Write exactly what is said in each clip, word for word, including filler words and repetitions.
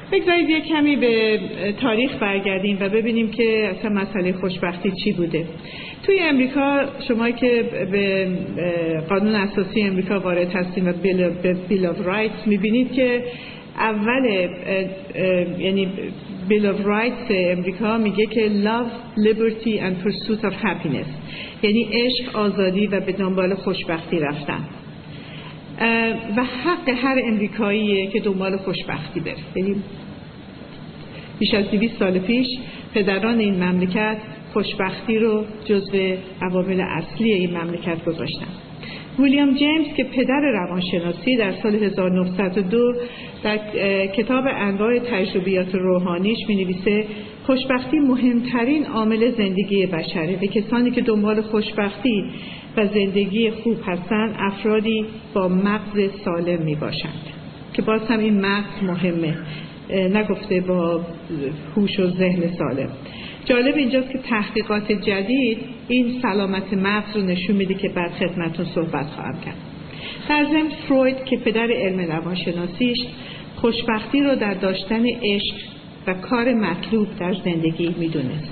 بگذارید یک کمی به تاریخ برگردیم و ببینیم که اصلا مسئله خوشبختی چی بوده. توی امریکا شما که به قانون اساسی امریکا وارد هستین و بیل آف رایتس میبینید که اول یعنی بیل آف رایتس امریکا میگه که love, liberty and pursuit of happiness، یعنی عشق، آزادی و به دنبال خوشبختی رفتن و حق هر امریکاییه که دنبال خوشبختی بره. یعنی بیش از دویست سال پیش پدران این مملکت خوشبختی رو جزو عوامل اصلی این مملکت گذاشتن. ویلیام جیمز که پدر روانشناسی در سال هزار و نهصد و دو در کتاب انواع تجربیات روحانیش می‌نویسه خوشبختی مهمترین عامل زندگی بشره و کسانی که دنبال خوشبختی و زندگی خوب هستند افرادی با مغز سالم میباشند، که باز هم این مغز مهمه، نگفته با هوش و ذهن سالم. جالب اینجاست که تحقیقات جدید این سلامت مغز رو نشون میده که بعد خدمتتون صحبت خواهم کرد. در ضمن فروید که پدر علم روانشناسیش خوشبختی رو در داشتن عشق و کار مطلوب در زندگی میدونست.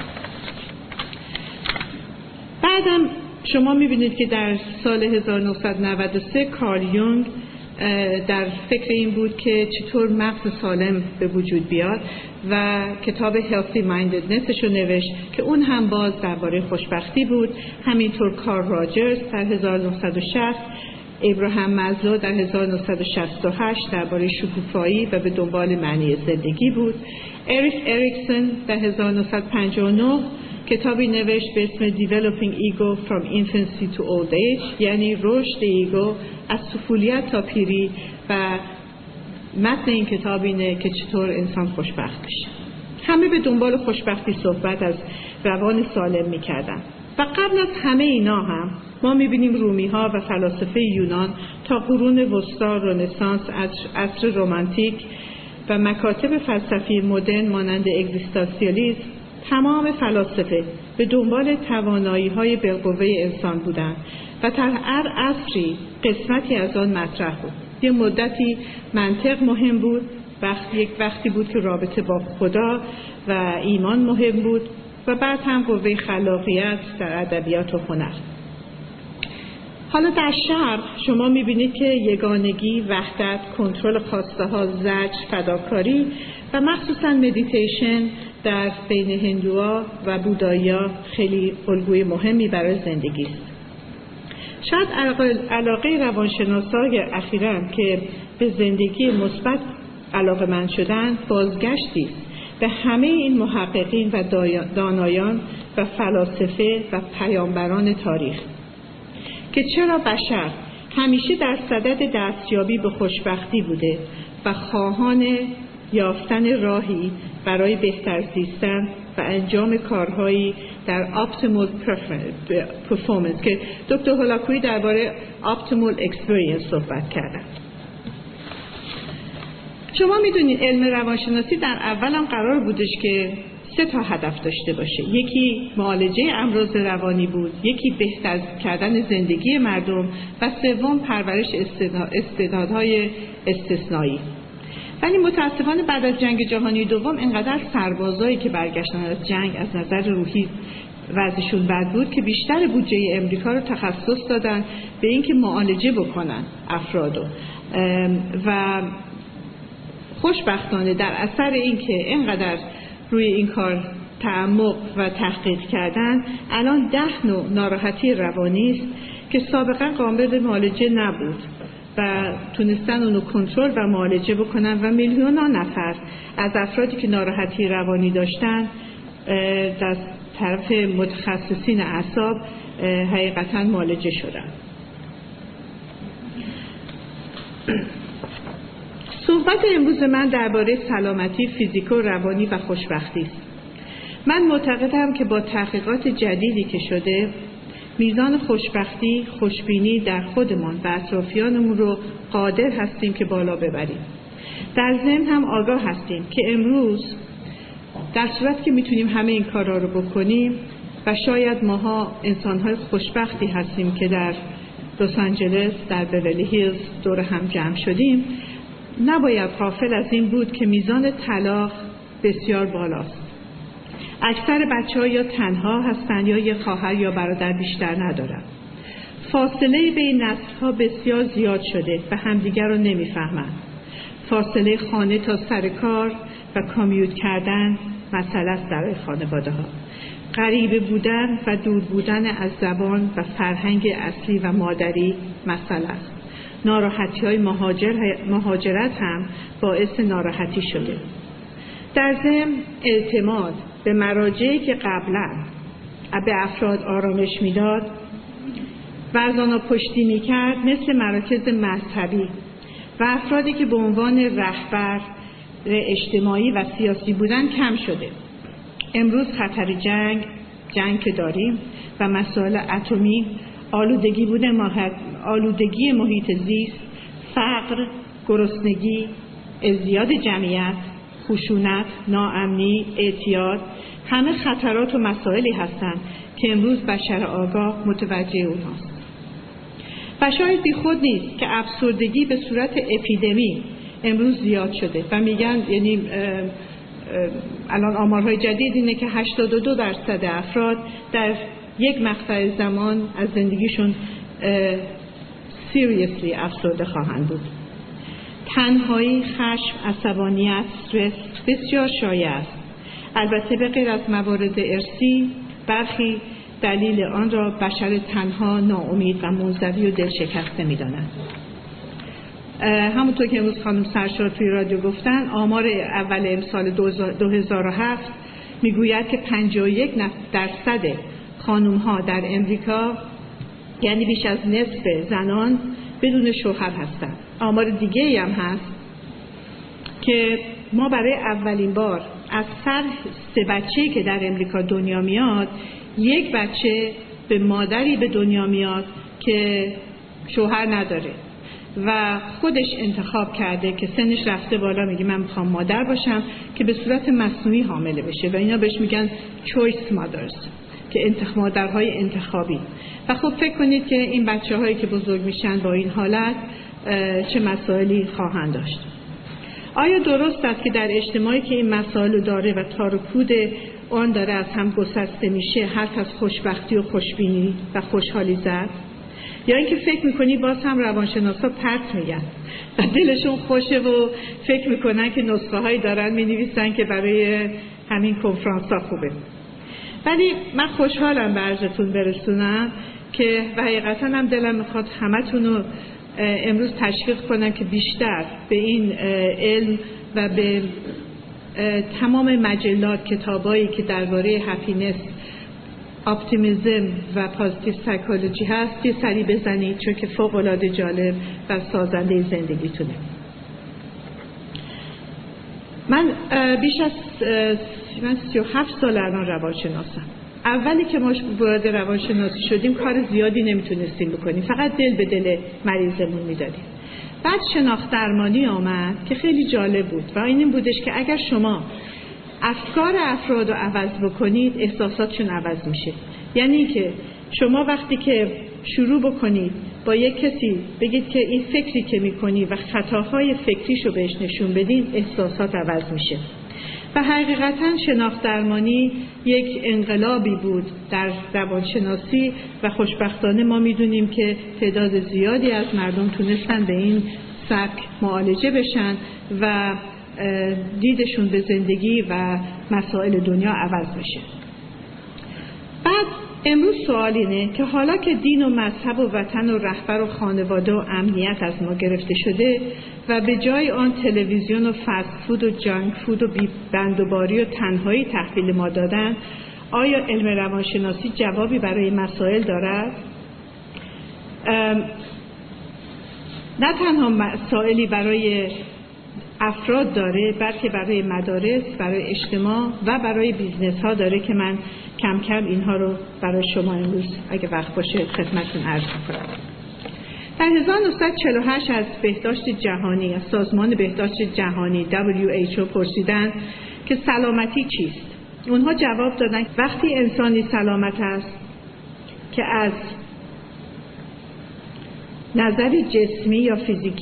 بعدم شما میبینید که در سال هزار و نهصد و نود و سه کارل یونگ در فکر این بود که چطور مغز سالم به وجود بیاد و کتاب Healthy Mindedness رو نوشت که اون هم باز درباره خوشبختی بود. همینطور کارل راجرز در هزار و نهصد و شصت، ابراهام مازلو در هزار و نهصد و شصت و هشت درباره شکوفایی و به دنبال معنی زندگی بود. اریک اریکسون در هزار و نهصد و پنجاه و نه کتابی نوشت به اسم Developing Ego from Infancy to Old Age، یعنی رشد ایگو از طفولیت تا پیری، و متن این کتاب اینه که چطور انسان خوشبخت بشه. همه به دنبال خوشبختی صحبت از روان سالم میکردن و قبل از همه اینا هم ما میبینیم رومی ها و فلاسفه یونان تا قرون وسطا، رنسانس، عصر رمانتیک و مکاتب فلسفی مدرن مانند اگزیستانسیالیسم، تمام فلاسفه به دنبال توانایی‌های بالقوه انسان بودند و در هر عصری قسمتی از آن مطرح بود. یه مدتی منطق مهم بود، وقتی یک وقتی بود که رابطه با خدا و ایمان مهم بود و بعد هم قوه خلاقیت در ادبیات و هنر. حالا در شرق شما می‌بینید که یگانگی، وحدت، کنترل خواسته‌ها، زجر، فداکاری و مخصوصاً مدیتیشن در بین هندوها و بودایا خیلی الگوی مهمی برای زندگی است. شاید علاقه روانشناسای اخیراً که به زندگی مثبت علاقه‌مند شدن بازگشتی است به همه این محققین و دانایان و فلاسفه و پیامبران تاریخ که چرا بشر همیشه در صدد دستیابی به خوشبختی بوده و خواهان یافتن راهی برای بهتر زیستن و انجام کارهایی در optimal performance که دکتر هولاکویی درباره optimal experience صحبت کردن. شما میدونید علم روانشناسی در اول هم قرار بودش که سه تا هدف داشته باشه. یکی معالجه امراض روانی بود، یکی بهتر کردن زندگی مردم و سوم پرورش استعدادهای استثنایی. ولی متاسفانه بعد از جنگ جهانی دوم اینقدر سربازایی که برگشتن از جنگ از نظر روحی وضعشون بد بود که بیشتر بودجه امریکا رو تخصص دادن به اینکه معالجه بکنن افرادو و خوشبختانه در اثر اینکه اینقدر روی این کار تعمق و تحقیق کردن الان ده نوع ناراحتی روانی است که سابقا قابل معالجه نبود و تونستن اونو کنترل و معالجه بکنن و میلیون ها نفر از افرادی که ناراحتی روانی داشتن در طرف متخصصین اعصاب حقیقتا معالجه شدن. صحبت امروز من درباره سلامتی فیزیک و روانی و خوشبختی است. من معتقدم که با تحقیقات جدیدی که شده میزان خوشبختی، خوشبینی در خودمان و اطرافیانمون رو قادر هستیم که بالا ببریم. در ضمن هم آگاه هستیم که امروز در صورت که میتونیم همه این کارا رو بکنیم و شاید ماها انسان‌های خوشبختی هستیم که در لس آنجلس، در بیولی هیلز دور هم جمع شدیم، نباید غافل از این بود که میزان طلاق بسیار بالاست. اکثر بچه‌ها یا تنها هستند یا یک خواهر یا برادر بیشتر ندارند. فاصله بین نسل‌ها بسیار زیاد شده و همدیگر رو نمی‌فهمند. فاصله خانه تا سر کار و کامیوت کردن مسئله است برای خانواده‌ها. غریبه بودن و دور بودن از زبان و فرهنگ اصلی و مادری مسئله است. ناراحتی‌های مهاجر مهاجرت هم باعث ناراحتی شده. در ضمن اعتماد به مراجعی که قبلا به افراد آرامش میداد و از آنها پشتی میکرد، مثل مراکز مذهبی و افرادی که به عنوان رهبر اجتماعی و سیاسی بودن کم شده. امروز خطر جنگ، جنگ که داریم و مسائل اتمی، آلودگی بوده آلودگی محیط زیست، فقر، گرسنگی، ازدیاد جمعیت، خشونت، ناامنی، اعتیاد، همه خطرات و مسائلی هستند که امروز بشر آگاه متوجه اونهاست. و شاید بی خود نیست که افسردگی به صورت اپیدمی امروز زیاد شده و میگن، یعنی الان آمارهای جدید اینه که هشتاد و دو درصد افراد در یک مقطع زمان از زندگیشون سیریسلی افسرده خواهند بود. تنهایی، خشم، عصبانیت، استرس بسیار شایع است. البته به غیر از موارد ارثی، برخی دلیل آن را بشر تنها، ناامید و منزوی و دلشکسته می‌دانند. همونطور که امروز خانم سرشار توی رادیو گفتن، آمار اول امسال دو هزار و هفت میگوید که پنجاه و یک درصد خانم‌ها در امریکا، یعنی بیش از نصف زنان، بدون شوهر هستند. آمار دیگه‌ای هم هست که ما برای اولین بار از هر سه بچه‌ای که در امریکا دنیا میاد، یک بچه به مادری به دنیا میاد که شوهر نداره و خودش انتخاب کرده که سنش رفته بالا، میگه من میخوام مادر باشم، که به صورت مصنوعی حامله بشه و اینا بهش میگن choice mothers، که انتخاب مادرهای انتخابی. و خب فکر کنید که این بچه هایی که بزرگ میشن با این حالت چه مسائلی خواهند داشت. آیا درست است که در اجتماعی که این مسائل داره و تار و پود آن داره از هم گسسته میشه، حرف از خوشبختی و خوشبینی و خوشحالی زد؟ یا اینکه فکر میکنی باز هم روانشناسا پرت میگن و دلشون خوشه و فکر میکنن که نسخه هایی دارن مینویسن که برای همین کنفرانس ها خوبه؟ ولی من خوشحالم به عرضتون برسونم که و حقیقتا هم دلم میخواد همتون رو امروز تشویق کنم که بیشتر به این علم و به تمام مجلات، کتابایی که درباره هپینس، اپتیمیسم و پازیتیو سایکولوژی هست یه سری بزنید، چون که فوق العاده جالب و سازنده زندگیتونه. من بیش از من سی و هفت سال الان روانشناسم. اولی که ما وارد روانشناسی شدیم کار زیادی نمیتونستیم بکنیم، فقط دل به دل مریضمون میدادیم. بعد شناخت درمانی آمد که خیلی جالب بود و این بودش که اگر شما افکار افراد رو عوض بکنید، احساساتشون عوض میشه. یعنی که شما وقتی که شروع بکنید با یک کسی بگید که این فکری که میکنی و خطاهای فکریشو بهش نشون بدین، احساسات عوض میشه. و حقیقتا شناخت درمانی یک انقلابی بود در روانشناسی و خوشبختانه ما میدونیم که تعداد زیادی از مردم تونستن به این سبک معالجه بشن و دیدشون به زندگی و مسائل دنیا عوض میشه. بعد امروز سوال اینه که حالا که دین و مذهب و وطن و رهبر و خانواده و امنیت از ما گرفته شده و به جای آن تلویزیون و فست فود و جانک فود و بی بندوباری و تنهایی تحویل ما دادن، آیا علم روانشناسی جوابی برای مسائل دارد؟ نه تنها مسائلی برای افراد داره، بلکه برای مدارس، برای اجتماع و برای بیزنس ها داره که من کم کم اینها رو برای شما امروز اگه وقت باشه خدمتتون عرض کنم. در هزار و نهصد و چهل و هشت از بهداشت جهانی، از سازمان بهداشت جهانی دبلیو اچ او پرسیدن که سلامتی چیست؟ اونها جواب دادن وقتی انسانی سلامت است که از نظر جسمی یا فیزیکی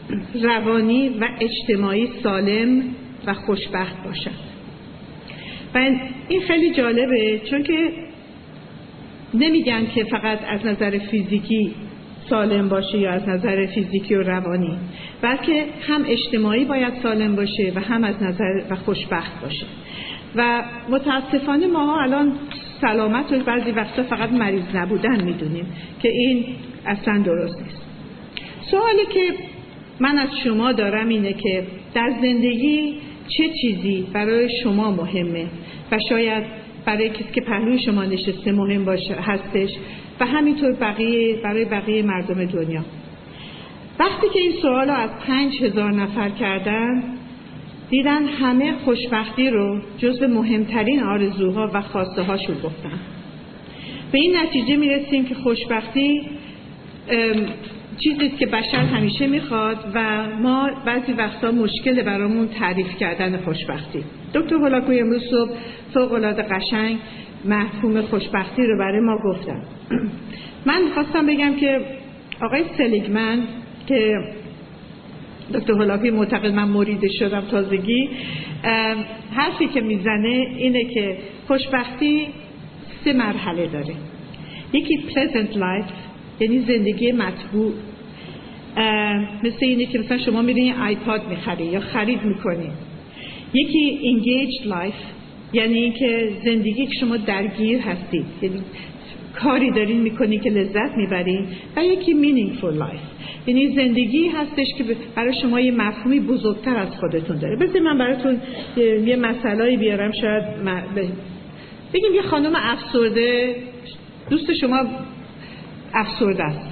روانی و اجتماعی سالم و خوشبخت باشد. و این خیلی جالبه، چون که نمیگن که فقط از نظر فیزیکی سالم باشه یا از نظر فیزیکی و روانی، بلکه هم اجتماعی باید سالم باشه و هم از نظر و خوشبخت باشه. و متاسفانه ما الان سلامت رو بعضی وقتا فقط مریض نبودن میدونیم که این اصلا درست نیست. سوالی که من از شما دارم اینه که در زندگی چه چیزی برای شما مهمه و شاید برای کسی که پهلوی شما نشسته مهم باشه هستش و همینطور بقیه برای بقیه مردم دنیا. وقتی که این سوال رو از پنج هزار نفر کردن، دیدن همه خوشبختی رو جزو مهمترین آرزوها و خواسته هاشون گفتن. به این نتیجه میرسیم که خوشبختی چیزیست که بشر همیشه میخواد و ما بعضی وقتا مشکل برامون تعریف کردن خوشبختی. دکتر هولاکوی امروز صبح فوق‌العاده قشنگ مفهوم خوشبختی رو برای ما گفتن. من خواستم بگم که آقای سلیگمن که دکتر هولاکوی معتقد من مرید شدم تازگی، حرفی که میزنه اینه که خوشبختی سه مرحله داره. یکی pleasant life، یعنی زندگی مطبوع، مثل اینه که مثلا شما میرین آیپاد میخری یا خرید میکنین. یکی engaged life، یعنی اینکه زندگی که شما درگیر هستید، یعنی کاری دارین میکنین که لذت میبرین. و یکی meaningful life، یعنی زندگی هستش که برای شما یه مفهومی بزرگتر از خودتون داره. بذارید من براتون یه مسئله‌ای بیارم. شاید بگیم یه خانم افسرده، دوست شما افسرده است،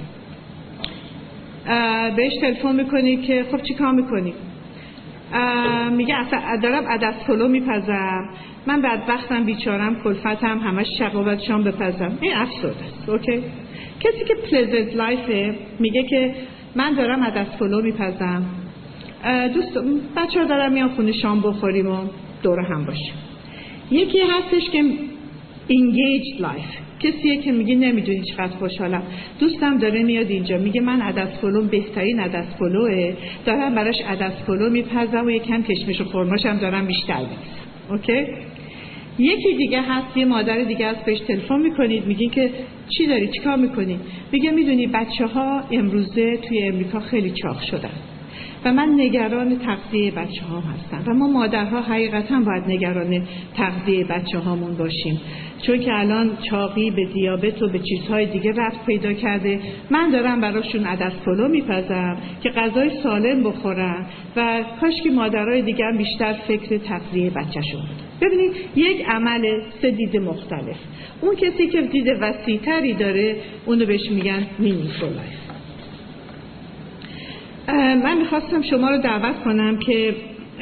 بهش تلفن میکنی که خب چی کار میکنی؟ میگه دارم عدس پلو میپزم، من بدبختم، بیچارم، کلفتم، همش شقاوت شام بپزم. این افسرده است. اوکی؟ کسی که پلزنت لایفه میگه که من دارم عدس پلو میپزم، دوست بچه ها دارم میان خونه شام بخوریم و دور هم باشیم. یکی هستش که engaged life، کسیه که میگه نمیدونی چقدر خوشحالم، دوستم داره میاد اینجا میگه من عدس پلو بهترین عدس پلوه، دارم براش عدس پلو میپزم و یکم کشمش و خرماشم دارم بیشتر میپزم. اوکی؟ یکی دیگه هست، یه مادر دیگه هست، بهش تلفن میکنید میگین که چی داری، چی کار میکنی؟ میگه میدونی بچه ها امروزه توی امریکا خیلی چاق شدن و من نگران تغذیه بچه ها هستم و ما مادرها حقیقتا باید نگران تغذیه بچه هامون باشیم، چون که الان چاقی به دیابت و به چیزهای دیگه ربط پیدا کرده. من دارم براشون عدس پلو میپزم که غذای سالم بخورن و کاش که مادرای دیگه هم بیشتر فکر تغذیه بچه‌شون بود. ببینید یک عمل سه دید مختلف. اون کسی که دید وسیع‌تری داره اونو بهش میگن meaningful life. من میخواستم شما رو دعوت کنم که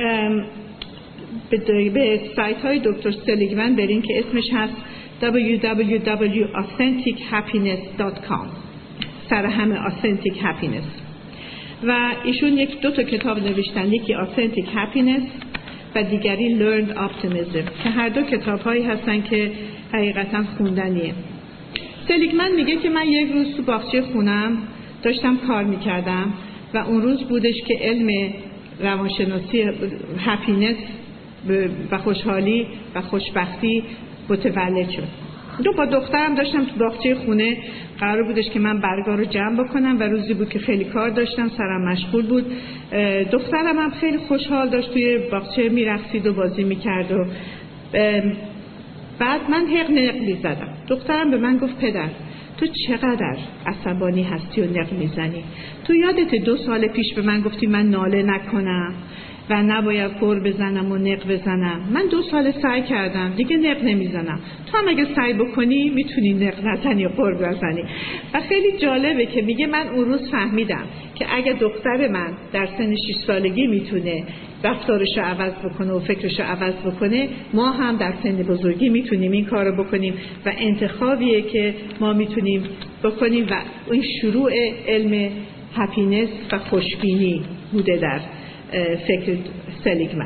به سایت های دکتر سلیگمن برین که اسمش هست دبلیو دبلیو دبلیو دات authentic happiness دات کام، سر همه authentic happiness. و ایشون یک دو تا کتاب نوشتن، یکی authentic happiness و دیگری learned optimism، که هر دو کتاب هایی هستن که حقیقتا خوندنیه. سلیگمن میگه که من یک روز تو باغچه خونم داشتم کار میکردم و اون روز بودش که علم روانشناسی هپینس و خوشحالی و خوشبختی متولد شد. دو با دخترم داشتم تو باغچه خونه، قرار بودش که من برگا رو جمع بکنم و روزی بود که خیلی کار داشتم، سرم مشغول بود. دخترم هم خیلی خوشحال داشت توی باغچه میرقصید و بازی میکرد و بعد من حق نقلی زدم. دخترم به من گفت پدر تو چقدر عصبانی هستی و نق میزنی؟ تو یادت دو سال پیش به من گفتی من ناله نکنم و نباید قر بزنم و نق بزنم. من دو سال سعی کردم دیگه نق نمیزنم، تو هم اگه سعی بکنی میتونی نق نزنی و قر بزنی. و خیلی جالبه که میگه من اون روز فهمیدم که اگه دختر من در سن شش سالگی میتونه رفتارش رو عوض بکنه و فکرش رو عوض بکنه، ما هم در سن بزرگی میتونیم این کار رو بکنیم و انتخابیه که ما میتونیم بکنیم و این شروع علم هپینس و خوشبینی بوده در فکر سلیگمن.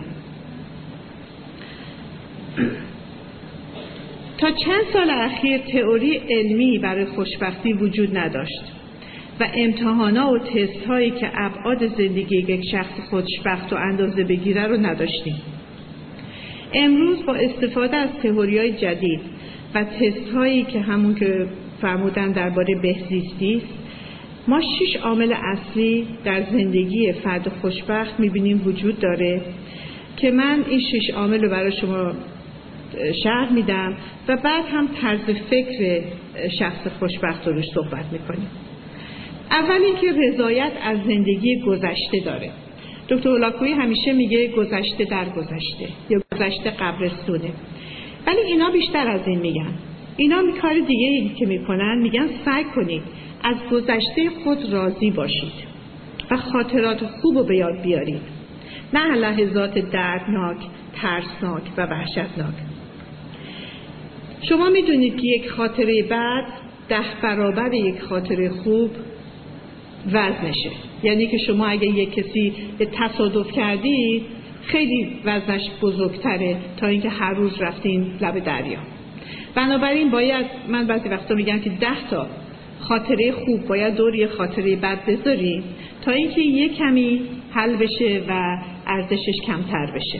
تا چند سال اخیر تئوری علمی برای خوشبختی وجود نداشت و امتحانا و تست هایی که ابعاد زندگی یک شخص خوشبخت و اندازه بگیره رو نداشتیم. امروز با استفاده از تئوری‌های جدید و تست هایی که همون که فرمودن درباره بهزیستی است، ما شش عامل اصلی در زندگی فرد خوشبخت می‌بینیم وجود داره که من این شش عامل رو برای شما شرح میدم و بعد هم طرز فکر شخص خوشبخت رو روش صحبت میکنیم. اول اینکه رضایت از زندگی گذشته داره. دکتر هولاکویی همیشه میگه گذشته در گذشته یا گذشته قبرستونه، ولی اینا بیشتر از این میگن. اینا می کار دیگه ای که میکنن، میگن سعی کنید از گذشته خود راضی باشید و خاطرات خوب رو به یاد بیارید، نه لحظات دردناک، ترسناک و وحشتناک. شما میدونید که یک خاطره بد ده برابر یک خاطره خوب وزنشه. یعنی که شما اگه یک کسی تصادف کردید خیلی وزنش بزرگتره تا اینکه هر روز رفتین لب دریا. بنابراین باید، من بعضی وقتا میگم که ده تا خاطره خوب باید دور یه خاطره بد بذاریم تا اینکه یه کمی حل بشه و ارزشش کمتر بشه.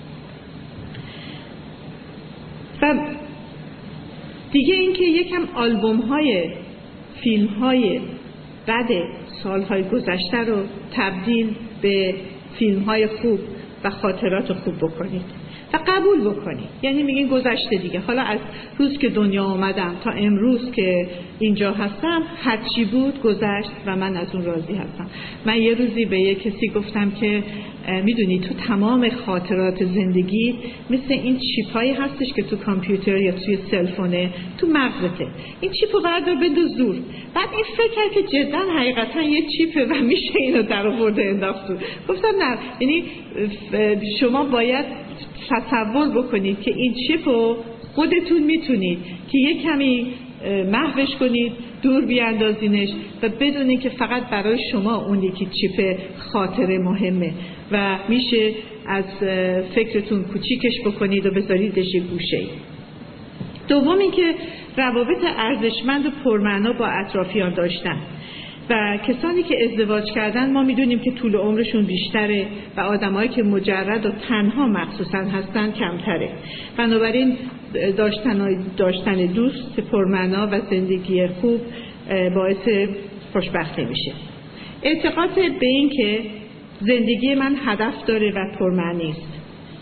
و دیگه اینکه یکم آلبوم های فیلم های بد سالهای گذشته رو تبدیل به فیلم های خوب و خاطرات خوب بکنید و قبول بکنید. یعنی میگین گذشته دیگه، حالا از روز که دنیا آمدم تا امروز که اینجا هستم هر چی بود گذشت و من از اون راضی هستم. من یه روزی به یه کسی گفتم که میدونی تو تمام خاطرات زندگی مثل این چیپایی هستش که تو کامپیوتر یا توی سلفونه تو مغزته، این چیپو بردار بدوز دور. بعد این فکر کرد که جدا حقیقتا یه چیپه و میشه اینو در آورده انداخت. گفتم نه، یعنی شما باید تصور بکنید که این چیپو خودتون میتونید که یک کمی محوش کنید، دور بیاندازینش و بدونید که فقط برای شما اون یکی چیپ خاطره مهمه و میشه از فکرتون کوچیکش بکنید و بذاریدش یه گوشه‌ای. دوم اینکه روابط ارزشمند و پرمعنا با اطرافیان داشتن و کسانی که ازدواج کردن ما میدونیم که طول عمرشون بیشتره و آدمایی که مجرد و تنها مخصوصا هستن کمتره. بنابراین داشتن داشتن دوست پرمعنا و زندگی خوب باعث خوشبختی میشه. اعتقاد به این که زندگی من هدف داره و پرمعنی است.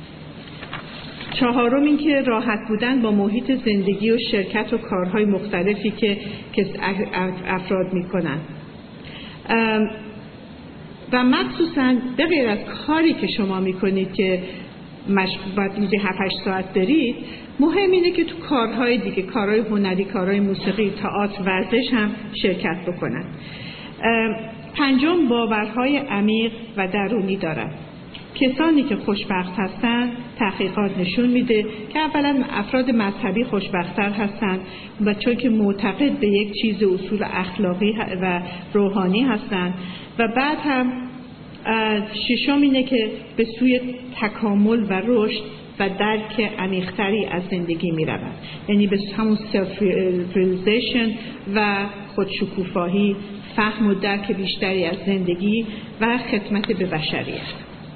چهارم این که راحت بودن با محیط زندگی و شرکت و کارهای مختلفی که افراد میکنن و مخصوصا به غیر از کاری که شما میکنید که مشغول روزی هفت هشت ساعت برید، مهم اینه که تو کارهای دیگه، کارهای هنری، کارهای موسیقی، تئاتر، ورزش هم شرکت بکنن. پنجم باورهای عمیق و درونی دارن. کسانی که خوشبخت هستن تحقیقات نشون میده که اولا افراد مذهبی خوشبخت‌تر هستن و چون که معتقد به یک چیز اصول اخلاقی و روحانی هستن و بعد هم ششم اینه که به سوی تکامل و رشد و درک عمیق‌تری از زندگی میروند. یعنی به همون سلف ریلیزیشن و خودشکوفایی، فهم و درک بیشتری از زندگی و خدمت به بشریت.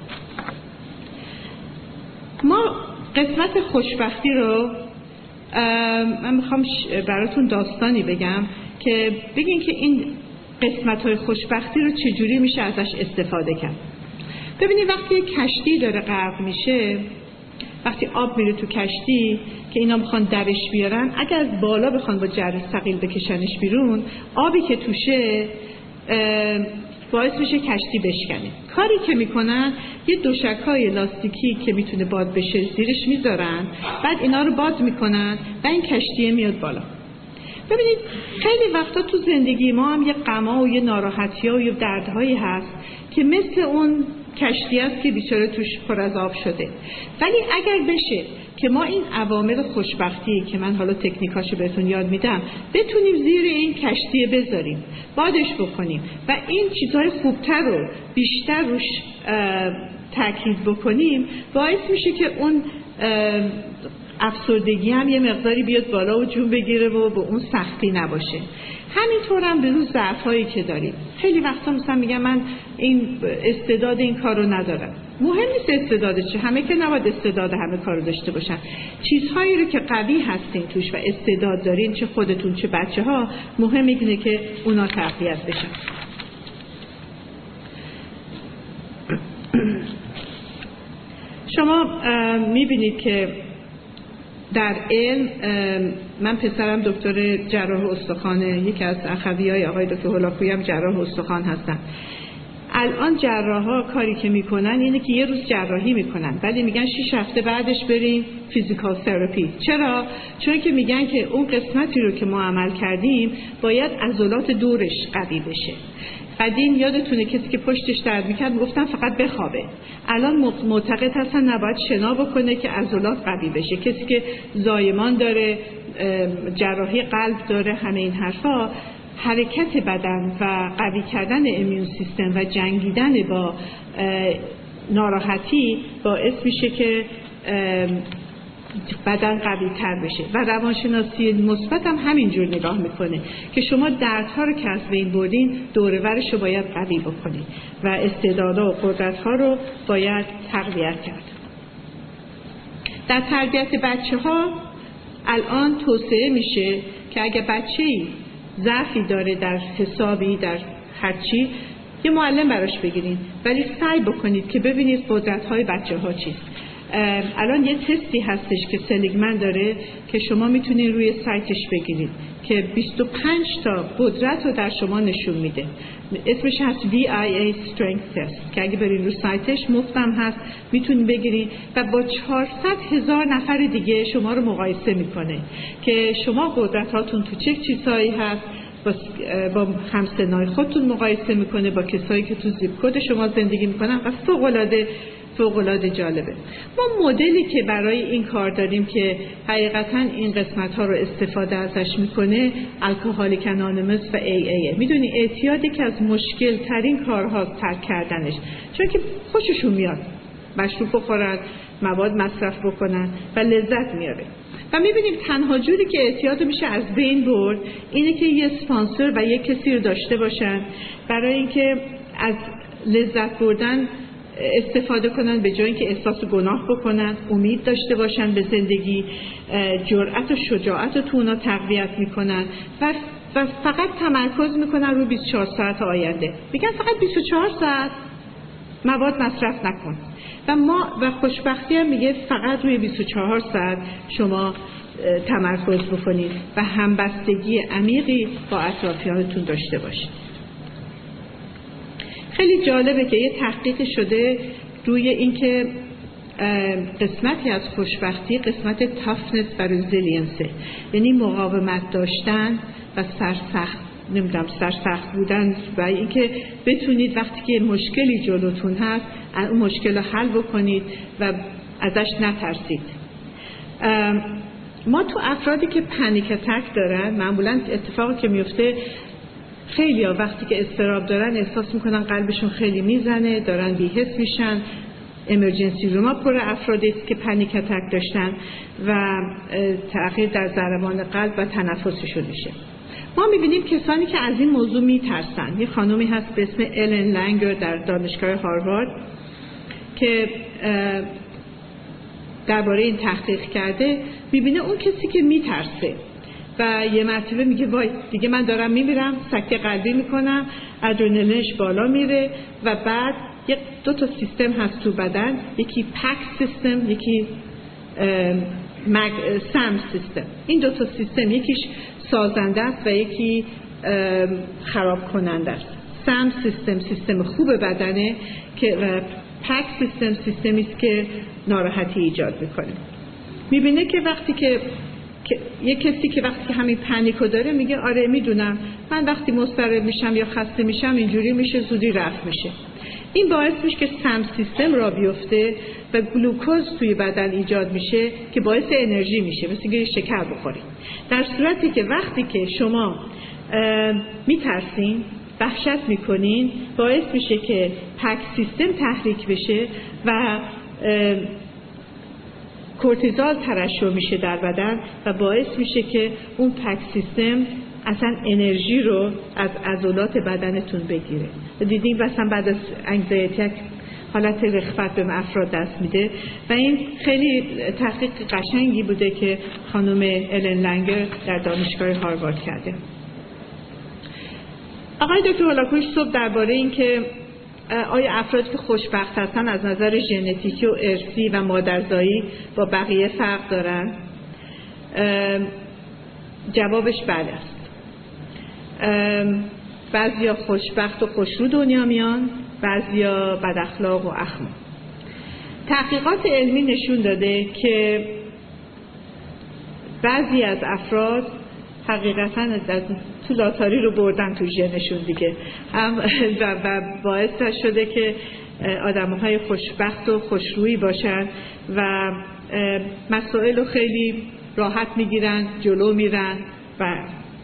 ما قسمت خوشبختی رو من میخوام براتون داستانی بگم که بگین که این قسمت‌های خوشبختی رو چجوری میشه ازش استفاده کرد. ببینید وقتی کشتی داره غرق میشه، وقتی آب میره تو کشتی که اینا میخوان درش بیارن، اگر از بالا بخوان با جر ثقیل بکشنش بیرون، آبی که توشه باعث میشه کشتی بشکنه. کاری که میکنن یه دوشک‌های لاستیکی که میتونه باد بشه زیرش میذارن، بعد اینا رو باد میکنن و این کشتی میاد بالا. ببینید خیلی وقتا تو زندگی ما هم یه غم‌ها و یه ناراحتی‌ها و یه دردهایی هست که مثل اون کشتی است که بیچاره توش پر از آب شده. ولی اگر بشه که ما این عوامل خوشبختی که من حالا تکنیکاشو بهتون یاد میدم بتونیم زیر این کشتی بذاریم، بادش بکنیم و این چیزهای خوبتر رو بیشتر روش تاکید بکنیم باعث میشه که اون افسردگی هم یه مقداری بیاد بالا و جون بگیره و به اون سختی نباشه. همینطور هم به روز ضعف‌هایی که داریم. خیلی وقتا مثلا میگم من این استعداد این کار رو ندارم. مهم نیست استعداد چه، همه که نباید استعداد همه کار رو داشته باشن. چیزهایی رو که قوی هستین توش و استعداد دارین، چه خودتون چه بچه ها، مهم اینه که اونا تقویت بشن. شما میبینید که در علم، من پسرم دکتر جراح استخوانه، یکی از اخویای آقای دکتر هولاکویی هم جراح استخوان هستن. الان جراحا کاری که میکنن اینه که یه روز جراحی میکنن ولی میگن شش هفته بعدش بریم فیزیکال تراپی. چرا؟ چون که میگن که اون قسمتی رو که ما عمل کردیم باید عضلات دورش قوی بشه. قدیم یادتونه کسی که پشتش درد میکرد گفتن فقط بخوابه. الان معتقد هستن نباید شنا بکنه که عضلات قوی بشه. کسی که زایمان داره، جراحی قلب داره، همه این حرفا، حرکت بدن و قوی کردن امیون سیستم و جنگیدن با ناراحتی باعث میشه که بدن قوی تر بشه. و روانشناسی مثبت هم همینجور نگاه میکنه که شما دردها رو که از بین بردین دور و برش رو باید قوی بکنید و استعدادها و قدرتها رو باید تقویت کرد. در تربیت بچه ها الان توصیه میشه که اگه بچه‌ای ضعفی داره در حسابی، در هرچی، یه معلم براش بگیرین ولی سعی بکنید که ببینید قدرت‌های بچه‌ها چیست. الان یه تستی هستش که سلیگمن داره که شما میتونید روی سایتش بگیرید که بیست و پنج تا قدرت رو در شما نشون میده. اسمش هست وی آی ای Strength Test که اگه برید روی سایتش مفتم هست، میتونید بگیرید و با چهارصد هزار نفر دیگه شما رو مقایسه میکنه که شما قدرتاتون تو چه چیزهایی هست، با همسنای خودتون مقایسه میکنه با کسایی که تو زیپ کد شما زندگی میکنن و فوق‌العاده فوق‌العاده جالبه. ما مدلی که برای این کار داریم که حقیقتاً این قسمت‌ها رو استفاده ازش میکنه الکلیک انونیمس و ای ای. میدونی اعتیاد که از مشکل ترین کارها ترک کردنش، چون که خوششون میاد مشروب بخورن، مواد مصرف بکنن و لذت میاره. و میبینیم تنها جوری که اعتیاد میشه از بین برد اینه که یه اسپانسر و یه کسی رو داشته باشن برای اینکه از لذت بردن استفاده کنن به جای اینکه احساس گناه بکنن، امید داشته باشن به زندگی، جرأت و شجاعت رو تو اونا تقویت میکنن و و فقط تمرکز میکنن رو بیست و چهار ساعت آینده. میگن فقط بیست و چهار ساعت مواد مصرف نکن. و ما و خوشبختی هم میگه فقط روی بیست و چهار ساعت شما تمرکز بکنید و همبستگی عمیقی با اطرافیانتون داشته باشید. خیلی جالبه که یه تحقیق شده روی اینکه قسمتی از خوشبختی قسمت تافنس و رزیلینسه، یعنی مقاومت داشتن و سرسخت نمیدونم سرسخت بودن و اینکه بتونید وقتی که مشکلی جلوتون هست اون مشکل رو حل بکنید و ازش نترسید. ما تو افرادی که پنیک اتک دارن معمولا اتفاقی که میفته خیلی ها وقتی که اضطراب دارن احساس میکنن قلبشون خیلی میزنه، دارن بی‌حس میشن. امرجنسی روما پر افرادی است که پنیک اتک داشتن و تغییر در ضربان قلب و تنفسشون میشه. ما میبینیم کسانی که از این موضوع میترسن. یه خانومی هست به اسم الن لنگر در دانشگاه هاروارد که درباره این تحقیق کرده. میبینه اون کسی که میترسه و یه مرتبه میگه وای دیگه من دارم میمیرم، سکته قلبی میکنم، ادرنالینش بالا میره و بعد یک دو تا سیستم هست تو بدن، یکی پک سیستم، یکی مگ... سم سیستم. این دو تا سیستم یکیش سازنده است و یکی خراب کننده است. سم سیستم سیستم خوب بدنه که پک سیستم سیستمی است که ناراحتی ایجاد میکنه. میبینه که وقتی که که یه کسی که وقتی که همین پنیکو داره میگه آره میدونم من وقتی مضطرب میشم یا خسته میشم اینجوری میشه، زودی رفت میشه. این باعث میشه که سم سیستم را بیفته و گلوکوز توی بدن ایجاد میشه که باعث انرژی میشه، مثل اینکه شکر بخورید. در صورتی که وقتی که شما میترسین و وحشت میکنین باعث میشه که پک سیستم تحریک بشه و کورتیزول ترشح میشه در بدن و باعث میشه که اون پک سیستم اصلا انرژی رو از عضلات بدنتون بگیره. دیدیم مثلا بعد از انگزایتی حالت رخوت به افراد دست میده و این خیلی تحقیق قشنگی بوده که خانم الن لنگر در دانشگاه هاروارد کرده. آقای دکتر هولاکوش صبح درباره این که آیا افرادی که خوشبخت هستن از نظر ژنتیکی و ارثی و مادرزایی با بقیه فرق دارن؟ جوابش بله است. بعضیا خوشبخت و خوشرو دنیا میان، بعضیا بد اخلاق و احمق. تحقیقات علمی نشون داده که بعضی از افراد حقیقتاً از تو لاتاری رو بردن تو ژنشون دیگه هم و باعث شده که آدم‌های خوشبخت و خوشرویی باشن و مسائل رو خیلی راحت میگیرن، جلو میرن و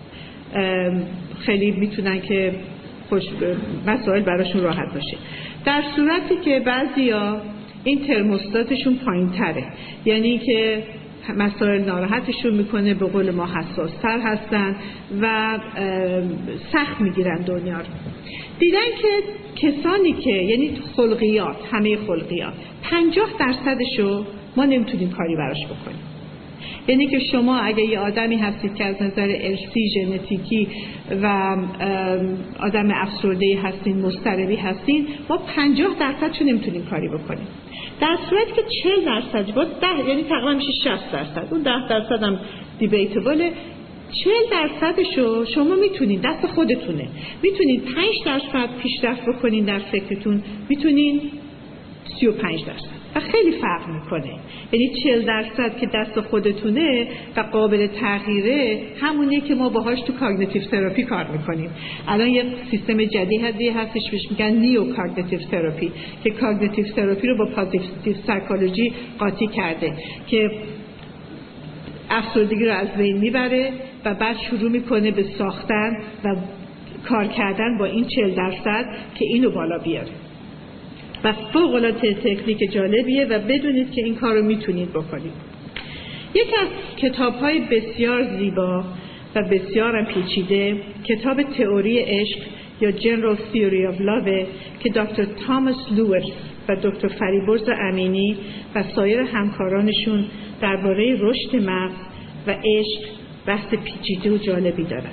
خیلی میتونن که خوش مسائل براشون راحت باشه. در صورتی که بعضیا این ترموستاتشون پایین تره، یعنی که مسائل ناراحتشون میکنه، به قول ما حساس تر هستن و سخت میگیرن دنیا رو. دیدن که کسانی که یعنی خلقیات، همه خلقیات پنجاه درصدشو ما نمیتونیم کاری براش بکنیم. یعنی که شما اگه یه آدمی هستید که از نظر ارثی، ژنتیکی و آدم افسرده‌ای هستین، مضطربی هستین، ما پنجاه درصدشو نمیتونیم کاری بکنیم. در صورتی که چهل درصد با ده، یعنی تقریبا میشه شصت درصد، اون ده درصد هم دیبیتبله، چهل درصدشو شما میتونید، دست خودتونه، میتونید پنج درصد پیشرفت بکنین در فکرتون، میتونین سی و پنج درصد و خیلی فرق میکنه. یعنی چهل درصد که دست خودتونه و قابل تغییره همونیه که ما باهاش تو کاگنیتیو تراپی کار میکنیم. الان یه سیستم جدیدی هستش بهش میگن نیو کاگنیتیو تراپی که کاگنیتیو تراپی رو با پازیتیو سایکولوژی قاطی کرده که افسردگی رو از بین میبره و بعد شروع میکنه به ساختن و کار کردن با این چهل درصد که اینو بالا بیاره و فوق العاده تکنیک جالبیه و بدونید که این کار رو میتونید بکنید. یکی از کتاب‌های بسیار زیبا و بسیار پیچیده کتاب تئوری عشق یا General Theory of Love که دکتر تاماس لوئرس و دکتر فریبرز امینی و سایر همکارانشون درباره رشد مغز و عشق بحث پیچیده و جالبی دارن.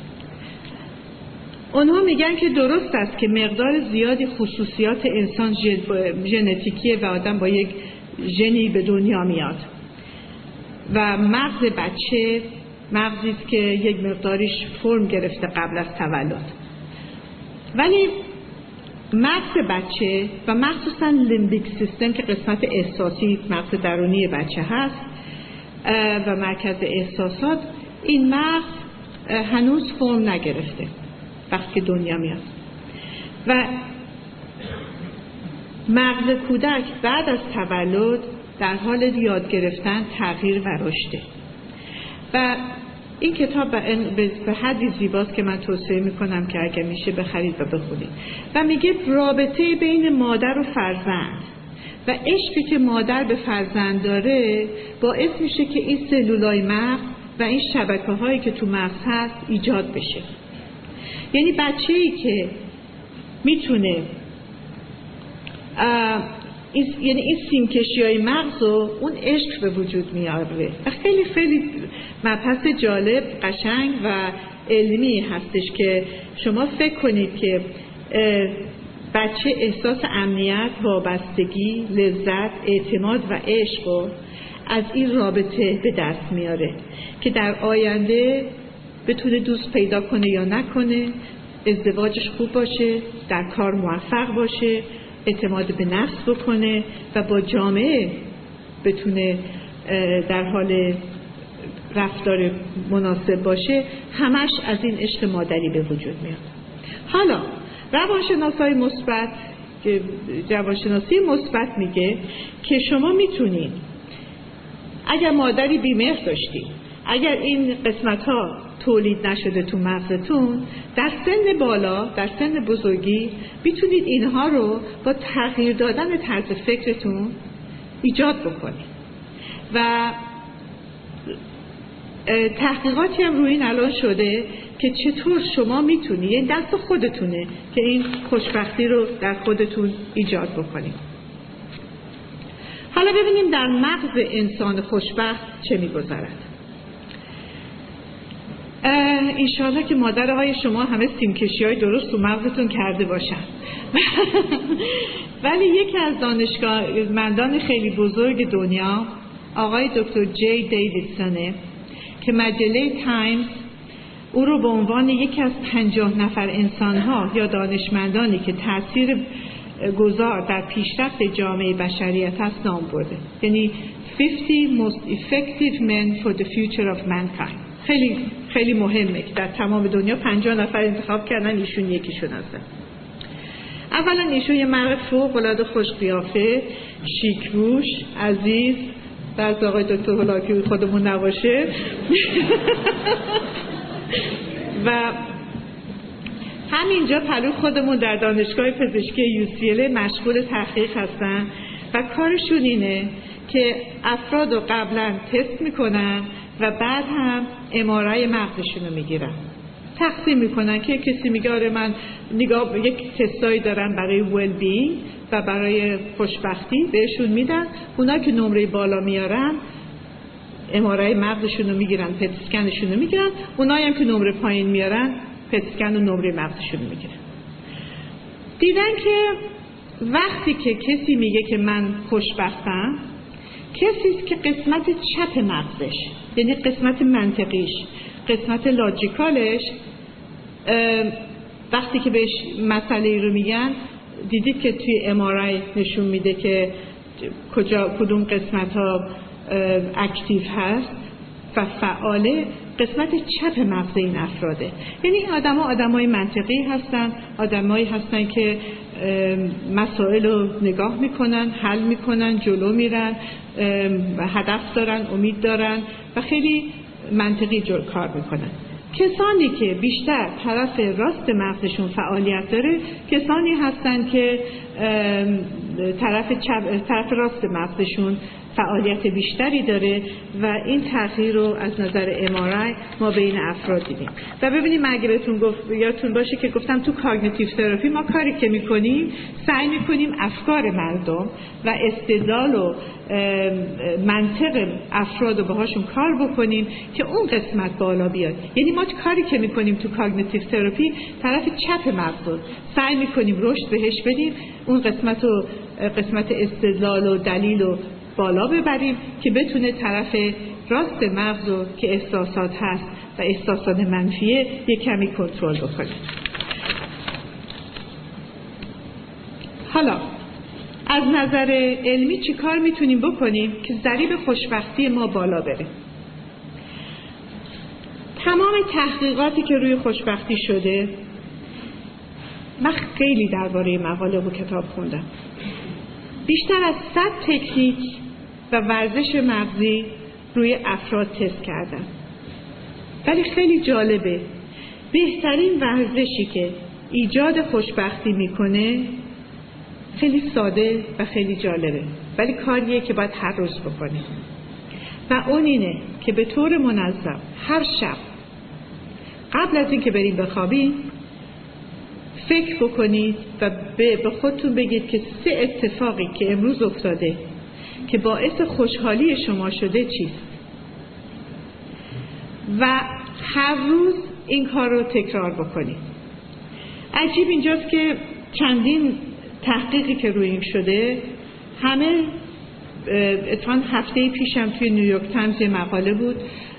اونها میگن که درست است که مقدار زیادی خصوصیات انسان ژنتیکیه و آدم با یک ژنی به دنیا میاد و مغز بچه مغزی است که یک مقداریش فرم گرفته قبل از تولد، ولی مغز بچه و مخصوصا لیمبیک سیستم که قسمت احساسی مغز درونی بچه هست و مرکز احساسات، این مغز هنوز فرم نگرفته وقتی دنیا میاد و مغز کودک بعد از تولد در حال یاد گرفتن، تغییر و رشده. و این کتاب به حدی زیباست که من توصیه میکنم که اگه میشه بخرید و بخونید. و میگه رابطه بین مادر و فرزند و عشقی که مادر به فرزند داره باعث میشه که این سلولای مغز و این شبکه هایی که تو مغز هست ایجاد بشه. یعنی بچه‌ای که میتونه این یعنی این سیمکشی‌های مغز و اون عشق به وجود میاره و خیلی خیلی مبحث جالب، قشنگ و علمی هستش که شما فکر کنید که بچه احساس امنیت، وابستگی، لذت، اعتماد و عشق رو از این رابطه به دست میاره که در آینده بتونه دوست پیدا کنه یا نکنه، ازدواجش خوب باشه، در کار موفق باشه، اعتماد به نفس بکنه و با جامعه بتونه در حال رفتار مناسب باشه. همش از این عشق مادری به وجود میاد. حالا روانشناسای مثبت، روانشناسی مثبت میگه که شما میتونید اگر مادری بی‌مهر داشتید، اگر این قسمت ها تولید نشده تو مغزتون، در سن بالا، در سن بزرگی میتونید اینها رو با تغییر دادن طرز فکرتون ایجاد بکنید. و تحقیقاتی هم روی این الان شده که چطور شما میتونید، یعنی دست خودتونه که این خوشبختی رو در خودتون ایجاد بکنید. حالا ببینیم در مغز انسان خوشبخت چه میگذرد. انشاءالله که مادرهای شما همه سیمکشی های درست تو مغزتون کرده باشن. ولی یکی از دانشمندان خیلی بزرگ دنیا، آقای دکتر جی دیویدسونه، که مجله تایمز او رو به عنوان یکی از پنجاه نفر انسانها یا دانشمندانی که تأثیر گذار در پیشرفت جامعه بشریت هست نام برده. یعنی fifty most effective men for the future of mankind. خیلی خیلی مهمه که در تمام دنیا پنجاه نفر انتخاب کردن، ایشون یکیشون هستن. اولا ایشون یه مرد فوق العاده خوش قیافه، شیک‌روش، عزیز، بعض آقای دکتر هولاکی خودمون نباشه و همینجا پلو خودمون در دانشگاه پزشکی یو سی ال مشغول تحقیق هستن و کارشون اینه که افراد رو قبلا تست میکنن و بعد هم ام آر آی مغزشون رو میگیرن، تقسیم میکنن که کسی میگه آره من نگاه یک تستایی دارم برای ویل بینگ و برای خوشبختی بهشون میدن، اونا که نمره بالا میارن ام آر آی مغزشون رو میگیرن، پت اسکنشون رو میگیرن، اونایی هم که نمره پایین میارن پت اسکن و نمره مغزشون رو میگیرن. دیدن که وقتی که کسی میگه که من خوشبختم، کسی است که قسمت چپ مغزش، یعنی قسمت منطقیش، قسمت لاجیکالش، وقتی که بهش مسئله رو میگن، دیدید که توی ام آر آی نشون میده که کجا کدوم قسمت ها اکتیو هست و فعاله، قسمت چپ مغز این افراده. یعنی این آدم ها آدم های منطقی هستن، آدم هایی هستن که مسائل رو نگاه میکنن، حل میکنن، جلو میرن، هدف دارن، امید دارن و خیلی منطقی جور کار میکنن. کسانی که بیشتر طرف راست مغزشون فعالیت داره، کسانی هستن که طرف چپ، طرف راست مغزشون فعالیت بیشتری داره و این تغییر رو از نظر ام آر آی ما بین افراد دیدیم. و ببینیم اگه بهتون گفت یادتون باشه که گفتم تو کاگنیتیو تراپی ما کاری که میکنیم سعی میکنیم افکار مردم و استدلال و منطق افراد رو باهاشون کار بکنیم که اون قسمت بالا بیاد. یعنی ما کاری که میکنیم تو کاگنیتیو تراپی طرف چپ مغز رو سعی میکنیم رشد بهش بدیم، اون قسمت رو قسمت استدلال و دلیل و بالا ببریم که بتونه طرف راست مغز رو که احساسات هست و احساسات منفیه یک کمی کنترل بکنه. حالا از نظر علمی چی کار میتونیم بکنیم که ضریب خوشبختی ما بالا بره؟ تمام تحقیقاتی که روی خوشبختی شده، من خیلی درباره مقاله و کتاب خوندم، بیشتر از صد تکنیک و ورزش مغزی روی افراد تست کردن. ولی خیلی جالبه، بهترین ورزشی که ایجاد خوشبختی میکنه خیلی ساده و خیلی جالبه، ولی کاریه که باید هر روز بکنیم و اون اینه که به طور منظم هر شب قبل از این که بریم بخوابیم فکر بکنید و به خودتون بگید که سه اتفاقی که امروز افتاده که باعث خوشحالی شما شده چیست و هر روز این کار رو تکرار بکنید. عجیب اینجاست که چندین تحقیقی که روی این شده، همه اتفاقاً هفته پیشم توی نیویورک تایمز یه مقاله بود،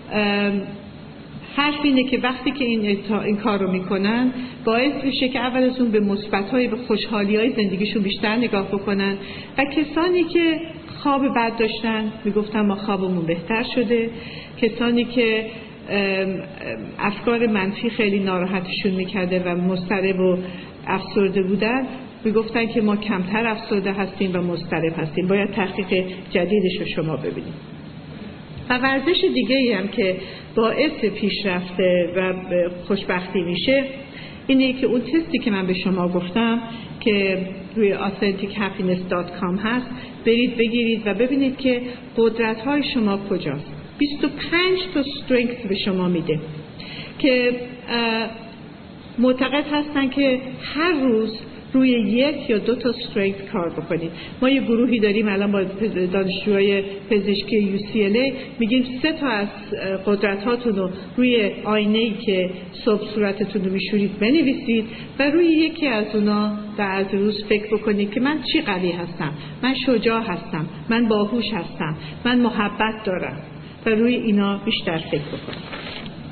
حرف اینه که وقتی که این, این کار رو میکنن باعث میشه که اول از اون به مثبت‌های به خوشحالی‌های زندگیشون بیشتر نگاه بکنن و کسانی که خواب بد داشتن میگفتن ما خوابمون بهتر شده، کسانی که افکار منفی خیلی ناراحتشون میکرده و مضطرب و افسرده بودن میگفتن که ما کمتر افسرده هستیم و مضطرب هستیم. باید تحقیق جدیدش رو شما ببینید. و ورزش دیگه ای هم که باعث پیشرفت و خوشبختی میشه اینه که اون تستی که من به شما گفتم که روی authentic happiness dot com هست، برید بگیرید و ببینید که قدرت‌های شما کجاست. بیست و پنج تا strength به شما میده که معتقد هستن که هر روز روی یک یا دو تا strength کار بکنید. ما یه گروهی داریم الان با دانشجوهای پزشکی یو سی ال ای میگیم سه تا از قدرت‌هاتون رو روی آینه‌ای که صبح صورتتون رو میشورید بنویسید و روی یکی از اونا در از روز فکر بکنید که من چی قوی هستم، من شجاع هستم، من باهوش هستم، من محبت دارم و روی اینا بیشتر فکر بکنید.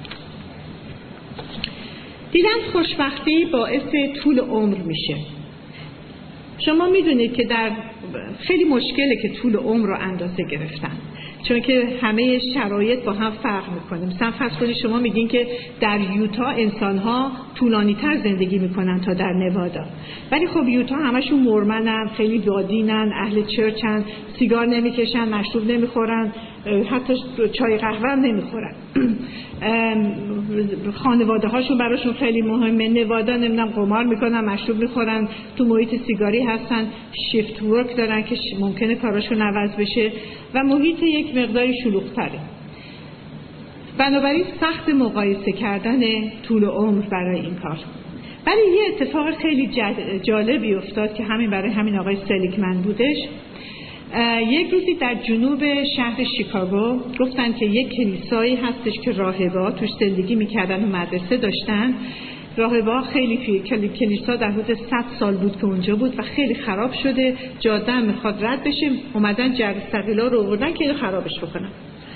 دیدن خوشبختی باعث طول عمر میشه. شما میدونید که در خیلی مشکله که طول عمر رو اندازه گرفتن، چون که همه شرایط با هم فرق میکنه. مثلا فرض کنید شما میگین که در یوتا انسان‌ها طولانی تر زندگی میکنن تا در نوادا، ولی خب یوتا همشون مورمنن، خیلی دادینن، اهل چرچن، سیگار نمیکشن، مشروب نمیخورن، حتی چای قهوه هم نمیخورن. خانواده هاشون براشون خیلی مهمه. نوادا نمیدونم قمار میکنن، مشروب میخورن، تو محیط سیگاری هستن، شیفت ورک دارن که ممکنه کاراشون عوض بشه و محیط یک مقداری شلوغ‌تره. بنابراین سخت مقایسه کردن طول عمر برای این کار. ولی یه اتفاق خیلی جالبی افتاد که همین برای همین آقای سلیگمن بودش. یک روزی در جنوب شهر شیکاگو گفتن که یک کلیسایی هستش که راهبه‌ها توش زندگی میکردن و مدرسه داشتن. راهبه‌ها خیلی کلیسا در حدود صد سال بود که اونجا بود و خیلی خراب شده، جاده هم میخواد رد بشه، اومدن جرثقیلا رو آوردن که اینو خرابش بکنن.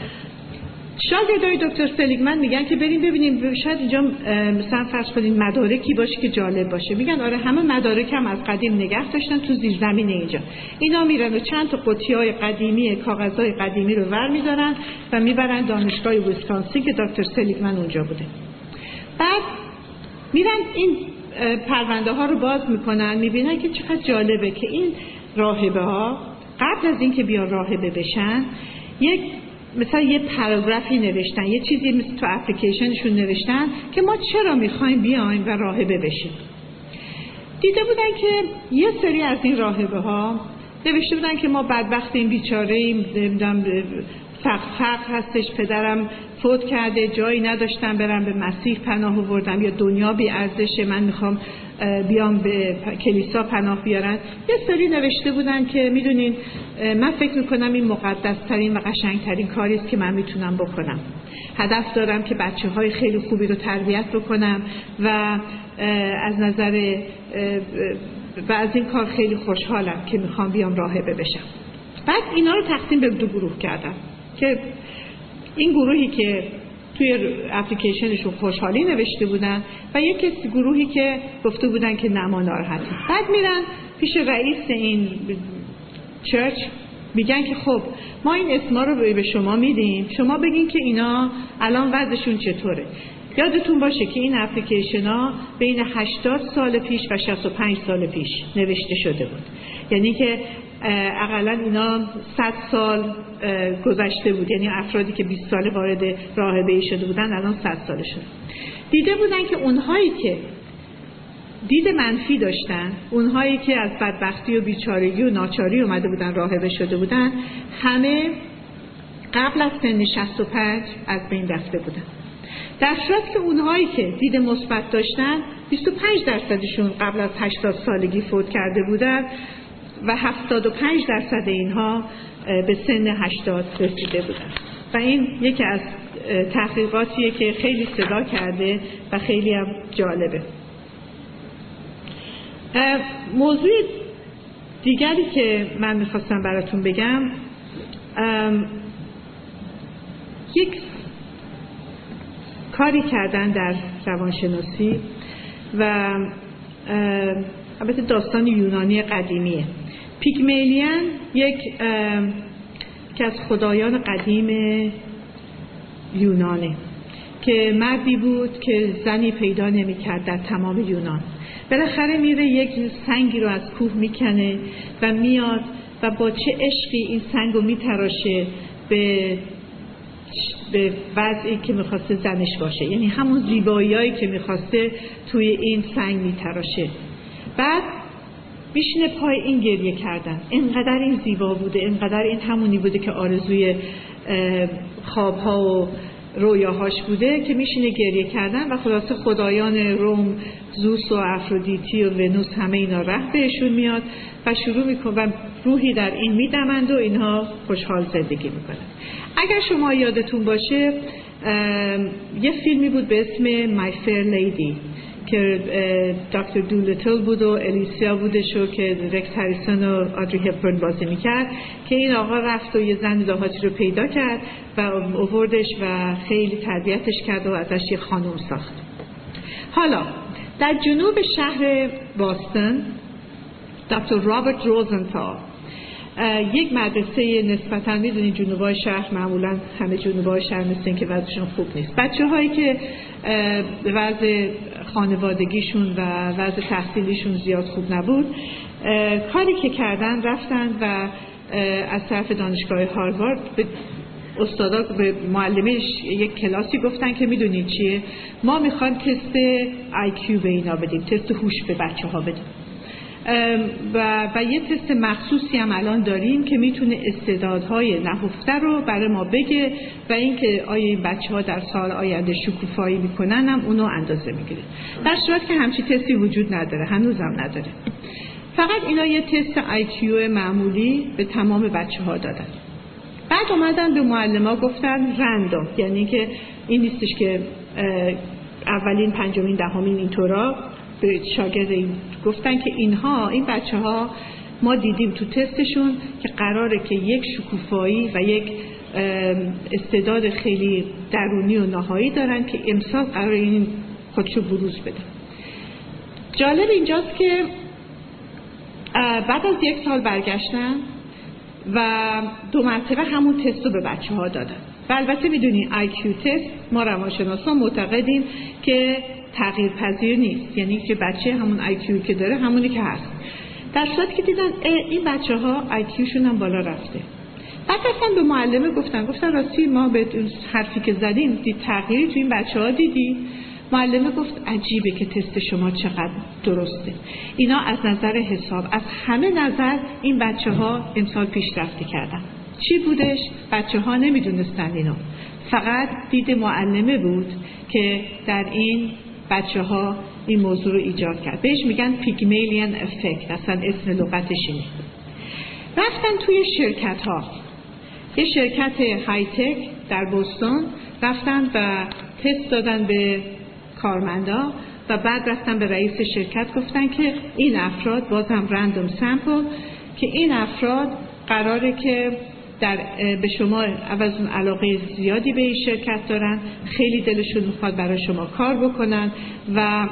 شاگردای دکتر سلیگمن میگن که بریم ببینیم شاید اینجا مثلا فرض کنین مدارکی باشه که جالب باشه. میگن آره همه مدارک هم از قدیم نگه داشتن تو زیرزمین اینجا. اینا میرن و چند تا قوطی‌های قدیمی کاغذهای قدیمی رو ور می‌دارن و میبرن دانشگاه ویسکانسین که دکتر سلیگمن اونجا بوده. بعد میرن این پرونده ها رو باز میکنن، میبینن که چقدر جالبه که این راهبه ها قبل از اینکه بیان راهبه بشن یک مثلا یه پاراگرافی نوشتن، یه چیزی مثل تو اپلیکیشنشون نوشتن که ما چرا میخوایم بیایم و راهبه بشیم. دیده بودن که یه سری از این راهبه ها نوشته بودن که ما بدبختیم، بیچاره‌ایم، نمیدونم فقر فقر هستش، پدرم فوت کرده، جایی نداشتم برم به مسیح پناه آوردم، یا دنیا بی ارزشه، من میخوام بیام به کلیسا پناه بیارن. یه سری نوشته بودن که میدونین من فکر میکنم این مقدس ترین و قشنگ ترین کاری است که من میتونم بکنم. هدف دارم که بچه های خیلی خوبی رو تربیت بکنم و از نظر و از این کار خیلی خوشحالم که میخوام بیام راهبه بشم. بعد اینا رو تقسیم به دو گروه کردم که این گروهی که توی اپلیکیشنشون خوشحالی نوشته بودن و یک گروهی که گفته بودن که نما ناراحتی. بعد میرن پیش رئیس این چرچ میگن که خب ما این اسما رو به شما میدیم، شما بگین که اینا الان وضعشون چطوره. یادتون باشه که این اپلیکیشن ها بین هشتاد سال پیش و شصت و پنج سال پیش نوشته شده بود، یعنی که اقلا اینا صد سال گذشته بود، یعنی افرادی که بیست سال وارد راهبه‌ای شده بودن الان صد ساله شده. دیده بودن که اونهایی که دید منفی داشتن، اونهایی که از بدبختی و بیچارگی و ناچاری اومده بودن راهبه شده بودن، همه قبل از سن شصت و پنج از بین رفته بودن. در صورتی که اونهایی که دید مثبت داشتن بیست و پنج درصدشون قبل از هشتاد سالگی فوت کرده بودن و هفتاد و پنج درصد اینها به سن هشتاد رسیده بودن. و این یکی از تحقیقاتیه که خیلی صدا کرده و خیلی هم جالبه. موضوع دیگری که من میخواستم براتون بگم، یک کاری کردن در روانشناسی و البته داستان یونانی قدیمیه. پیگملیون یک که از خدایان قدیم یونانه که مردی بود که زنی پیدا نمی‌کرد در تمام یونان. بالاخره میره یک سنگی رو از کوه میکنه و میاد و با چه عشقی این سنگ رو میتراشه به به وضعی که میخواسته زنش باشه، یعنی همون زیبایی‌هایی که میخواسته توی این سنگ میتراشه. بعد میشینه پای این گریه کردن، اینقدر این زیبا بوده، اینقدر این همونی بوده که آرزوی خوابها و رویاهاش بوده که میشینه گریه کردن و خلاصه خدایان روم، زوس و افرودیتی و ونوس، همه اینا ره بهشون میاد و شروع میکنن و روحی در این میدمند و اینها خوشحال زندگی میکنن. اگر شما یادتون باشه یه فیلمی بود به اسم My Fair Lady که دکتر دولیتل بود و الیسیا بودش و که رکس هریسون و آدری هپبرن بازی میکرد که این آقا رفت و یه زن دهاتی رو پیدا کرد و آوردش و خیلی تربیتش کرد و ازش یه خانم ساخت. حالا در جنوب شهر باستون دکتر رابرت روزنتال یک مدرسه نسبتاً، میدونید جنوبای شهر معمولاً همه جنوبای شهر مثل که وضعشون خوب نیست، بچه هایی که وضع خانوادگیشون و وضع تحصیلیشون زیاد خوب نبود، کاری که کردن رفتن و از طرف دانشگاه هاروارد به استادا، به معلمش یک کلاسی گفتن که میدونید چیه، ما میخوان تست آی کیو به اینا بدیم، تست هوش به بچه ها بدیم و, و یه تست مخصوصی هم الان داریم که میتونه استعدادهای نهفته رو برای ما بگه و اینکه آیا این بچه ها در سال آینده شکوفایی میکنن هم اونو اندازه میگیره. در صورت که همچی تستی وجود نداره، هنوزم نداره. فقط اینا یه تست آی کیو معمولی به تمام بچه ها دادن. بعد اومدن به معلم‌ها گفتن رندوم، یعنی که این نیستش که اولین، پنجمین، دهمین اینطورا، به شاگرد این گفتن که اینها، این بچه ها ما دیدیم تو تستشون که قراره که یک شکوفایی و یک استعداد خیلی درونی و نهایی دارن که امسال قراره این خودشو بروز بده. جالب اینجاست که بعد از یک سال برگشتن و دو مرتبه همون تست رو به بچه ها دادن و البته میدونی آی کیو تست ما روانشناسان معتقدیم که تغییر پذیر نیست، یعنی که بچه همون آی کیو که داره همونی که هست. در صورتی که دیدن این بچه ها آی کیوشون هم بالا رفته، بعد اصلا به معلمه گفتن گفتن راستی ما به حرفی که زدیم دید تغییری تو این بچه ها دیدی؟ معلمه گفت عجیبه که تست شما چقدر درسته. اینا از نظر حساب، از همه نظر این بچه ها امسال پیشرفتی کردن. چی بودش؟ بچه ها نمیدونستن اینو، فقط دید معلمه بود که در این بچه ها این موضوع رو ایجاد کرد. بهش میگن پیگمیلیان افکت، اصلا اسم لغتش اینه. رفتن توی شرکت ها، یه شرکت های تک در بوستون، رفتن و تست دادن به کارمندا و بعد رفتن به رئیس شرکت گفتن که این افراد، باز هم رندوم سمپل، که این افراد قراره که در به شما عوض اون علاقه زیادی به این شرکت دارن، خیلی دلشون میخواد برای شما کار بکنن و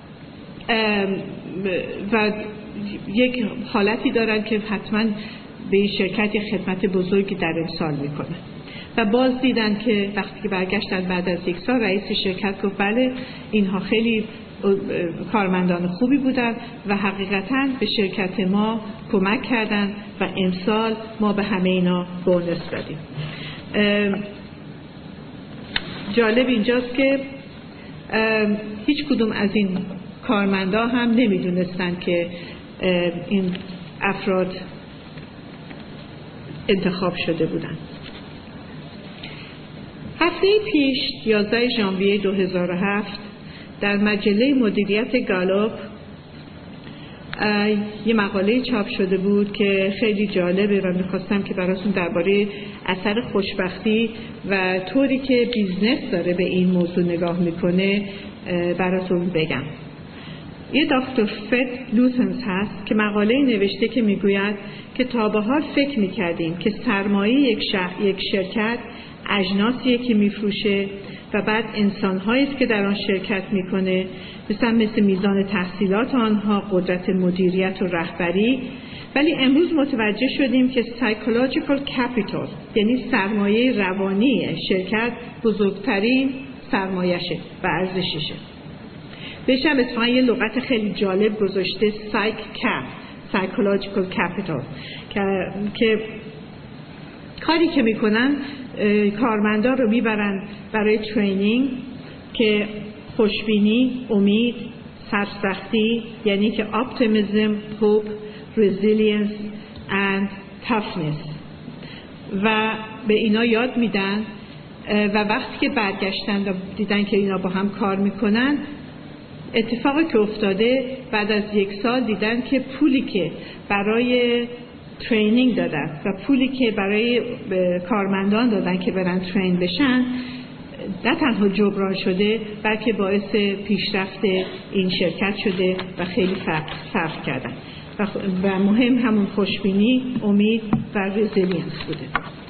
و یک حالتی دارن که حتما به این شرکت خدمت بزرگی در امسال میکنن. و باز دیدن که وقتی که برگشتن بعد از یک سال، رئیس شرکت گفت بله اینها خیلی کارمندان خوبی بودن و حقیقتاً به شرکت ما کمک کردن و امسال ما به همه اینا بونس دادیم. جالب اینجاست که هیچ کدوم از این کارمندا هم نمیدونستن که این افراد انتخاب شده بودن. هفته پیش یازده ژانویه دو هزار و هفت در مجله مدیریت گالوپ یه مقاله چاپ شده بود که خیلی جالبه و میخواستم که براتون درباره اثر خوشبختی و طوری که بیزنس داره به این موضوع نگاه میکنه براتون بگم. یه دکتر فت لوتنز هست که مقاله نوشته که میگوید که تا به حال فکر میکردیم که سرمایه یک, یک شرکت اجناسیه که میفروشه و بعد انسان‌هایی است که در آن شرکت میکنه، مثلا مثل میزان تحصیلات آنها، قدرت مدیریت و رهبری. ولی امروز متوجه شدیم که psychological capital، یعنی سرمایه روانی شرکت، بزرگترین سرمایشه و ارزششه. بهش هم اتفاقا یه لغت خیلی جالب گذاشته، psych cap، psychological capital، که کاری که میکنن کارمندان رو میبرن برای ترینینگ که خوشبینی، امید، سرسختی، یعنی که optimism, hope, resilience and toughness، و به اینا یاد میدن و وقتی که برگشتن و دیدن که اینا با هم کار میکنن، اتفاقی که افتاده بعد از یک سال دیدن که پولی که برای ترینینگ دادن و پولی که برای کارمندان دادن که برن ترین بشن نه تنها جبران شده بلکه باعث پیشرفت این شرکت شده و خیلی فرق, فرق کردن و, و مهم همون خوشبینی، امید و رزیلینس بوده.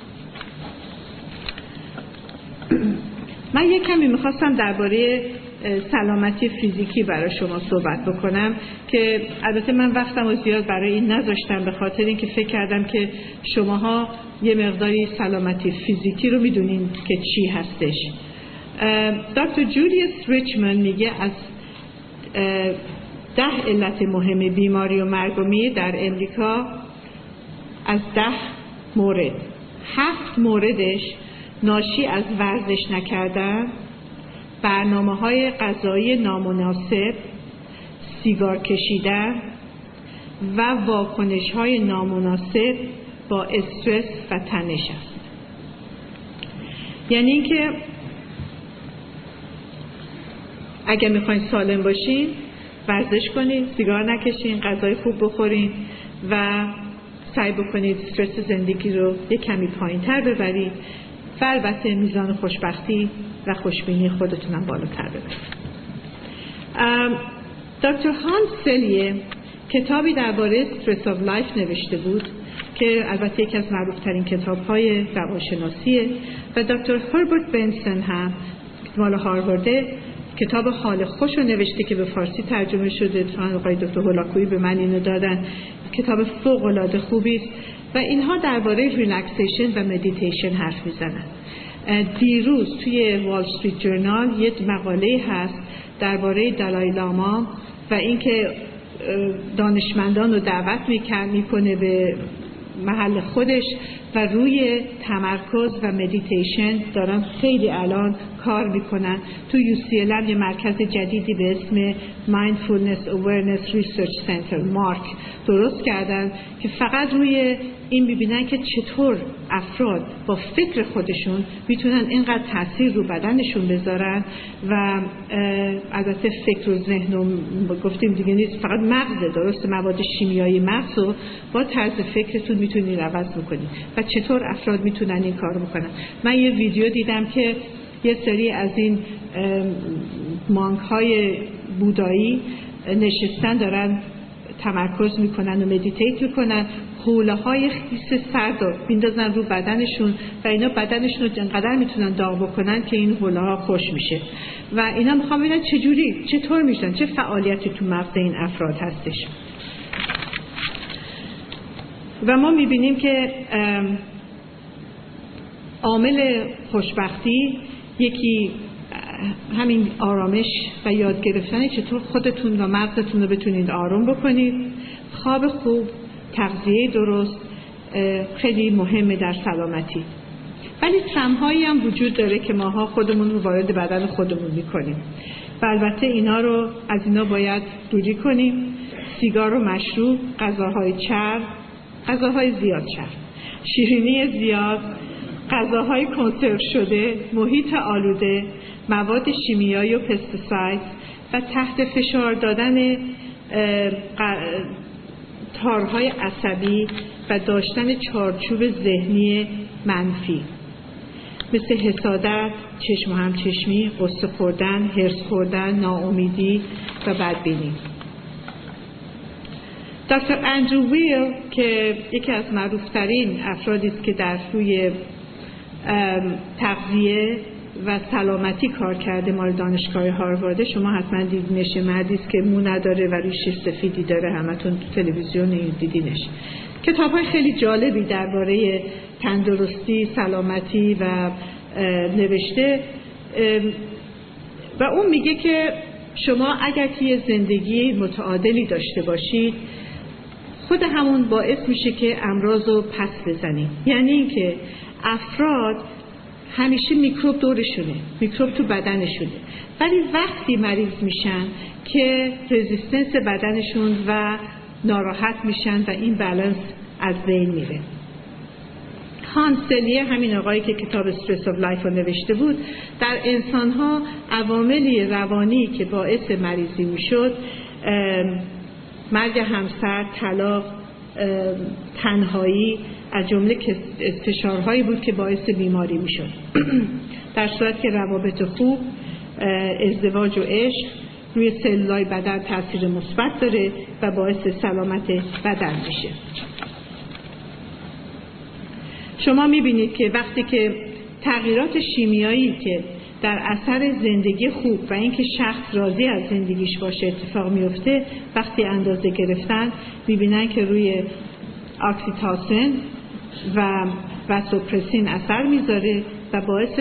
من یک کمی میخواستم درباره سلامتی فیزیکی برای شما صحبت بکنم که البته من وقتم رو زیاد برای این نذاشتم به خاطر اینکه فکر کردم که شماها یه مقداری سلامتی فیزیکی رو میدونین که چی هستش. دکتر جولیوس ریچموند میگه از ده علت مهم بیماری و مرگ و میر در امریکا، از ده مورد هفت موردش ناشی از ورزش نکردن، برنامه‌های غذایی نامناسب، سیگار کشیدن و واکنش‌های نامناسب با استرس و تنش است. یعنی اینکه اگه میخواین سالم باشین ورزش کنید، سیگار نکشین، غذای خوب بخورین و سعی بکنید استرس زندگی رو یک کمی پایین‌تر ببرید و البته میزان خوشبختی و خوشبینی خودتونم بالاتر ببرید. دکتر هانس سلیه کتابی درباره استرس آف لایف نوشته بود که البته یکی از معروف‌ترین کتاب‌های روانشناسیه و دکتر هربرت بنسون هم مال هاروارد کتاب حال خوش رو نوشته که به فارسی ترجمه شده. آقای دکتر هولاکویی به من اینو دادن. کتاب فوق‌العاده خوبی است و اینها درباره ریلکسیشن و مدیتیشن حرف میزنن. دیروز توی وال استریت جورنال یک مقاله هست درباره دالای لاما و اینکه دانشمندان رو دعوت میکنه به محل خودش و روی تمرکز و مدیتیشن دارن خیلی الان کار میکنن. تو یو سی ال هم یه مرکز جدیدی به اسم Mindfulness Awareness Research Center مارک درست کردن که فقط روی این ببینن که چطور افراد با فکر خودشون میتونن اینقدر تاثیر رو بدنشون بذارن و البته فکر و ذهن رو گفتیم دیگه نیست، فقط مغزه، درست مواد شیمیایی مغز رو با طرز فکرتون میتونید عوض بکنید و چطور افراد میتونن این کار بکنن. من یه ویدیو دیدم که یه سری از این مانک های بودایی نشستن دارن تمرکز میکنن و مدیتیت میکنن، حوله های خیس سرد رو بیندازن رو بدنشون و اینا بدنشون رو انقدر میتونن داغ بکنن که این حوله ها خوش میشه و اینا میخوام ببینن چجوری چطور میشن، چه فعالیتی تو مغز این افراد هستش. و ما میبینیم که عامل خوشبختی یکی همین آرامش و یاد گرفتن چطور خودتون و مغزتون رو بتونید آروم بکنید. خواب خوب، تغذیه درست خیلی مهمه در سلامتی. ولی ترم‌هایی هم وجود داره که ماها خودمون رو وارد بدن خودمون میکنیم و البته اینا رو از اینا باید دوری کنیم. سیگار و مشروب، غذاهای چرب، غذاهای زیاد چرب، شیرینی زیاد، غذاهای کنسرو شده، محیط آلوده، مواد شیمیایی و پستیساید و تحت فشار دادن تارهای عصبی و داشتن چارچوب ذهنی منفی مثل حسادت، چشم و همچشمی، غصه خوردن، هرس خوردن، ناامیدی و بدبینی. دکتر اندرو ویل که یکی از معروفترین افرادی است که در روی تغذیه و سلامتی کار کرده، مال دانشگاه هاروارد، شما حتما دیدینش، مردی است که مو نداره و ریش سفیدی داره، همتون تو تلویزیون دیدینش. کتاب‌های خیلی جالبی درباره تندرستی، سلامتی و نوشته و اون میگه که شما اگر که یه زندگی متعادلی داشته باشید، خود همون باعث میشه که امراض رو پس بزنیم. یعنی اینکه افراد همیشه میکروب دورشونه، میکروب تو بدنشونه، ولی وقتی مریض میشن که رزिस्टنس بدنشون و ناراحت میشن و این بالانس از بین میره. هانس سلیه، همین آقایی که کتاب استرس اف لایف رو نوشته بود، در انسانها عواملی روانی که باعث مریضی میشد، مرگ همسر، طلاق، تنهایی، از جمله فشارهایی بود که باعث بیماری میشد. در صورت که روابط خوب، ازدواج و عشق روی سلولای بدن تاثیر مثبت داره و باعث سلامت بدن میشه. شما میبینید که وقتی که تغییرات شیمیایی که در اثر زندگی خوب و اینکه شخص راضی از زندگیش باشه اتفاق میفته، وقتی اندازه گرفتن میبینن که روی اکسیتوسین و واسوپرسین اثر میذاره و باعث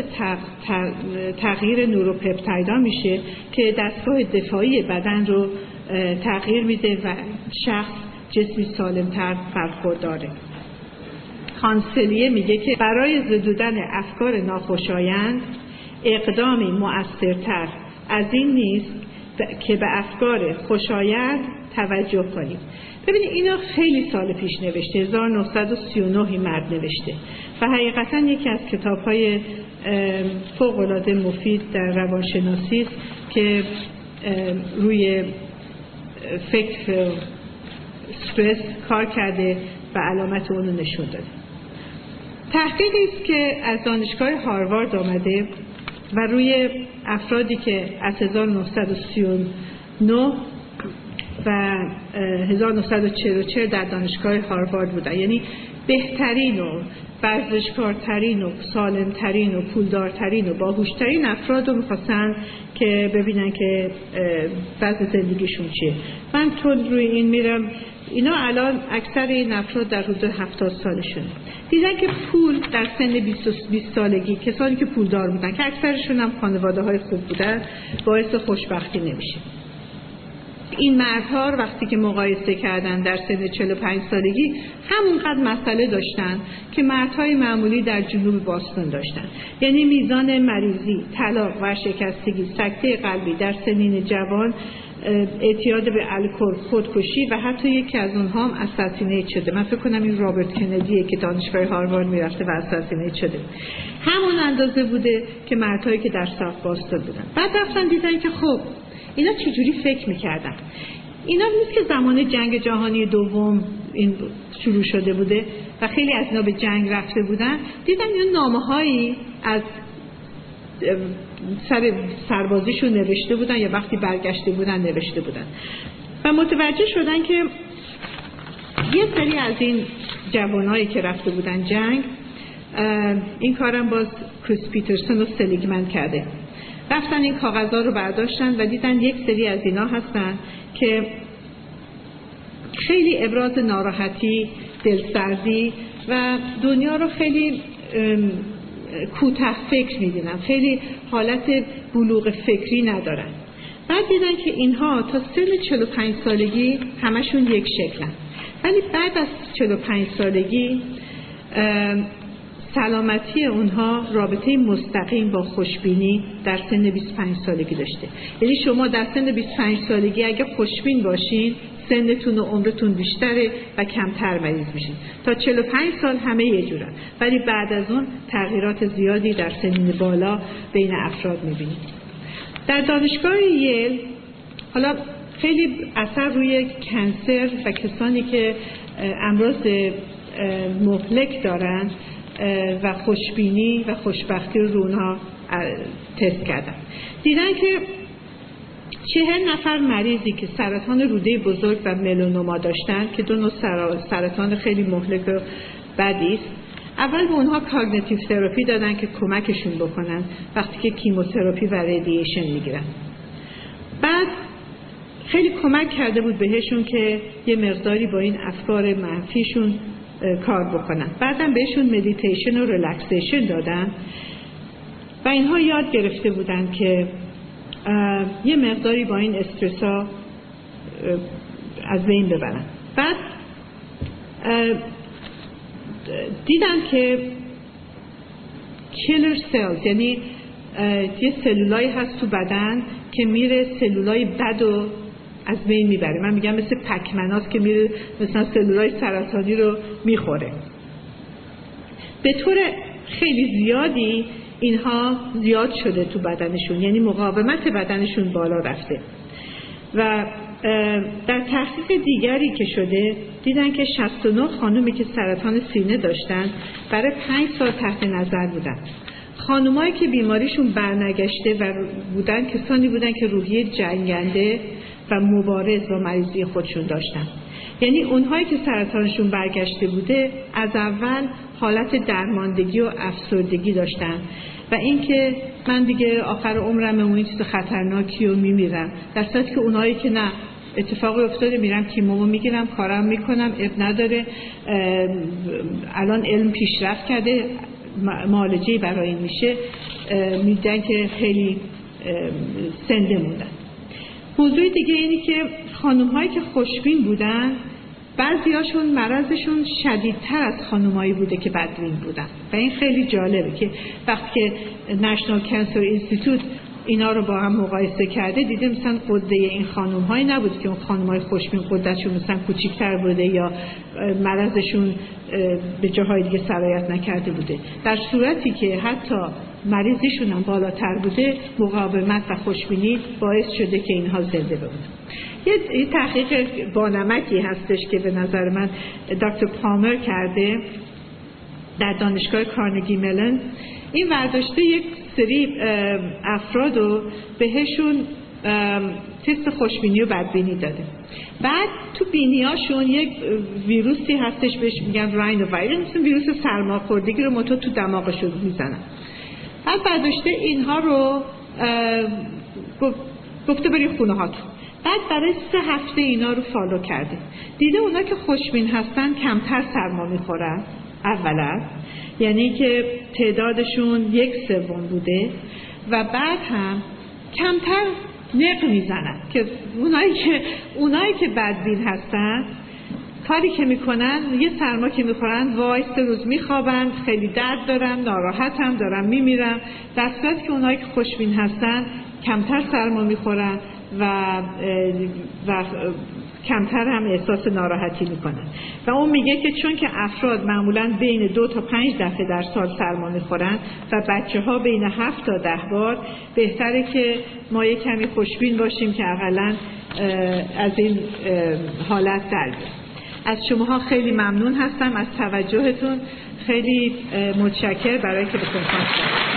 تغییر نوروپپتایدها میشه که دستگاه دفاعی بدن رو تغییر میده و شخص جسمی سالمتر برخورداره. هانسلیه میگه که برای زدودن افکار ناخوشایند اقدامی مؤثرتر از این نیست که به افکار خوشایند توجه کنیم. ببینید اینا خیلی سال پیش نوشته، هزار و نهصد و سی و نه این مرد نوشته و حقیقتا یکی از کتاب‌های فوق‌العاده مفید در روانشناسی است که روی فکر استرس کار کرده و علامت اون رو نشون داده. تحقیقی است که از دانشگاه هاروارد آمده و روی افرادی که از هزار و نهصد و سی و نه و هزار و نهصد و چهل و چهار در دانشگاه هاروارد بودن، یعنی بهترین و ورزشکارترین و سالمترین و پولدارترین و باهوشترین افراد رو می‌خواستن که ببینن که وضع زندگیشون چیه. من تون روی این میرم، اینا الان اکثر این افراد در حدود هفتاد سالشونه. دیدن که پول در سن بیست سالگی، کسانی که پولدار بودن که اکثرشون هم خانواده‌های خوب بودن، باعث خوشبختی نمیشه. این مردها وقتی که مقایسه کردن در سن چهل و پنج سالگی همونقدر مسئله داشتن که مردهای معمولی در جنوب باستون داشتن. یعنی میزان مریضی، طلاق، ورشکستگی، سکته قلبی در سنین جوان، اعتیاد به الکل، خودکشی و حتی یکی از اونها هم اساسینیت شده. من فکر کنم این رابرت کندیه که دانشگاه هاروارد میرفته و اساسینیت شده. همون اندازه بوده که مردهایی که در ساوت باستون بودن. بعد رفتن دیدن که خب اینا چجوری فکر میکردن. اینا نیست که زمان جنگ جهانی دوم این شروع شده بوده و خیلی از اینا به جنگ رفته بودن، دیدن اینا نامه‌هایی از سر سربازیشون نوشته بودن یا وقتی برگشته بودن نوشته بودن و متوجه شدن که یه سری از این جوانایی که رفته بودن جنگ، این کارم باز کریس پیترسون و سلیگمن کرده، رفتن این کاغذها رو برداشتن و دیدن یک سری از اینا هستن که خیلی ابراز ناراحتی، دلسردی و دنیا رو خیلی کوتاه فکر می‌دینن، خیلی حالت بلوغ فکری ندارن. بعد دیدن که اینها تا سن چهل و پنج سالگی همشون یک شکلن، ولی بعد از چهل و پنج سالگی سلامتی اونها رابطه مستقیم با خوشبینی در سن بیست و پنج سالگی داشته. یعنی شما در سن بیست و پنج سالگی اگه خوشبین باشین، سنتون و عمرتون بیشتره و کمتر مریض میشین. تا چهل و پنج سال همه یه جورن، ولی بعد از اون تغییرات زیادی در سنین بالا بین افراد میبینید. در دانشگاه ییل حالا خیلی اثر روی کنسر و کسانی که امراض مهلک دارن و خوشبینی و خوشبختی رو اونها تست کردن. دیدن که چهل نفر مریضی که سرطان روده بزرگ و ملانوما داشتن که دو نوع سرطان خیلی مهلک و بدی است، اول به اونها کاگنیتیو تراپی دادن که کمکشون بکنن وقتی که کیموتراپی و رادییشن میگیرن. بعد خیلی کمک کرده بود بهشون که یه مقداری با این افکار منفیشون کار بکنن. بعدم بهشون مدیتیشن و ریلکسیشن دادن و اینها یاد گرفته بودن که یه مقداری با این استرس ها از بین ببرن. بعد دیدن که کیلر سلز، یعنی یه سلولایی هست تو بدن که میره سلولای بد و از بین میبره. من میگم مثل پکمناست که میره مثلا سلولای سرطانی رو میخوره. به طور خیلی زیادی اینها زیاد شده تو بدنشون، یعنی مقاومت بدنشون بالا رفته. و در تحقیق دیگری که شده دیدن که شصت و نه خانومی که سرطان سینه داشتن برای پنج سال تحت نظر بودن. خانومایی که بیماریشون برنگشته و بودن کسانی بودن که روحیه جنگنده و مبارز با مریضی خودشون داشتن. یعنی اونهایی که سرطانشون برگشته بوده از اول حالت درماندگی و افسردگی داشتن و اینکه من دیگه آخر عمرم اون چیز خطرناکی و میمیرم، در صورتی که اونهایی که نه، اتفاقی افتاده میرم کیمومو میگیرم، کارم میکنم، اب نداره، الان علم پیشرفت کرده، معالجه‌ای برای این میشه، میدن که خیلی زنده موندن. موضوع دیگه اینی که خانم‌هایی که خوشبین بودن بعضیاشون مرضشون شدیدتر از خانم‌هایی بوده که بدبین بودن و این خیلی جالبه که وقتی که نشنال کانسر اینستیتوت اینا رو با هم مقایسه کرده دیده مثلا قده این خانم‌هایی نبود که اون خانم‌های خوشبین قدشون مثلا کوچیک‌تر بوده یا مرضشون به جاهای دیگه سرایت نکرده بوده، در صورتی که حتی مریضیشون هم بالاتر بوده مقاومت و خوشبینی باعث شده که اینها زنده بمونن. یه تحقیق بانمکی هستش که به نظر من دکتر پامر کرده در دانشگاه کارنگی ملن. این ورداشته یک سری افراد رو بهشون تست خوشبینی و بدبینی داده. بعد تو بینیاشون یک ویروسی هستش بهش میگن راینو ویروس، ویروس سرماخوردگی رو متو تو دماغشون میزنن. بعد برداشته اینها رو گفته برید خونه هاتون. بعد برای سه هفته اینا رو فالو کرده. دیده اونا که خوشبین هستن کمتر سرما میخورن اولا، یعنی که تعدادشون یک سوم بوده و بعد هم کمتر نق میزنن، که اونایی که اونایی که بدبین هستن کاری که میکنن یه سرما که میخورن وای سه روز میخوابن، خیلی درد دارم، ناراحتم، دارم میمیرم، در صورتی که اونایی که خوشبین هستن کمتر سرما میخورن و و کمتر هم احساس ناراحتی میکنن. و اون میگه که چون که افراد معمولاً بین دو تا پنج دفعه در سال سرما میخورن و بچه ها بین هفت تا ده بار، بهتره که ما یک کمی خوشبین باشیم که اقلاً از این حالت در بیاییم. از شماها خیلی ممنون هستم از توجهتون، خیلی متشکر برای که به کنفرانس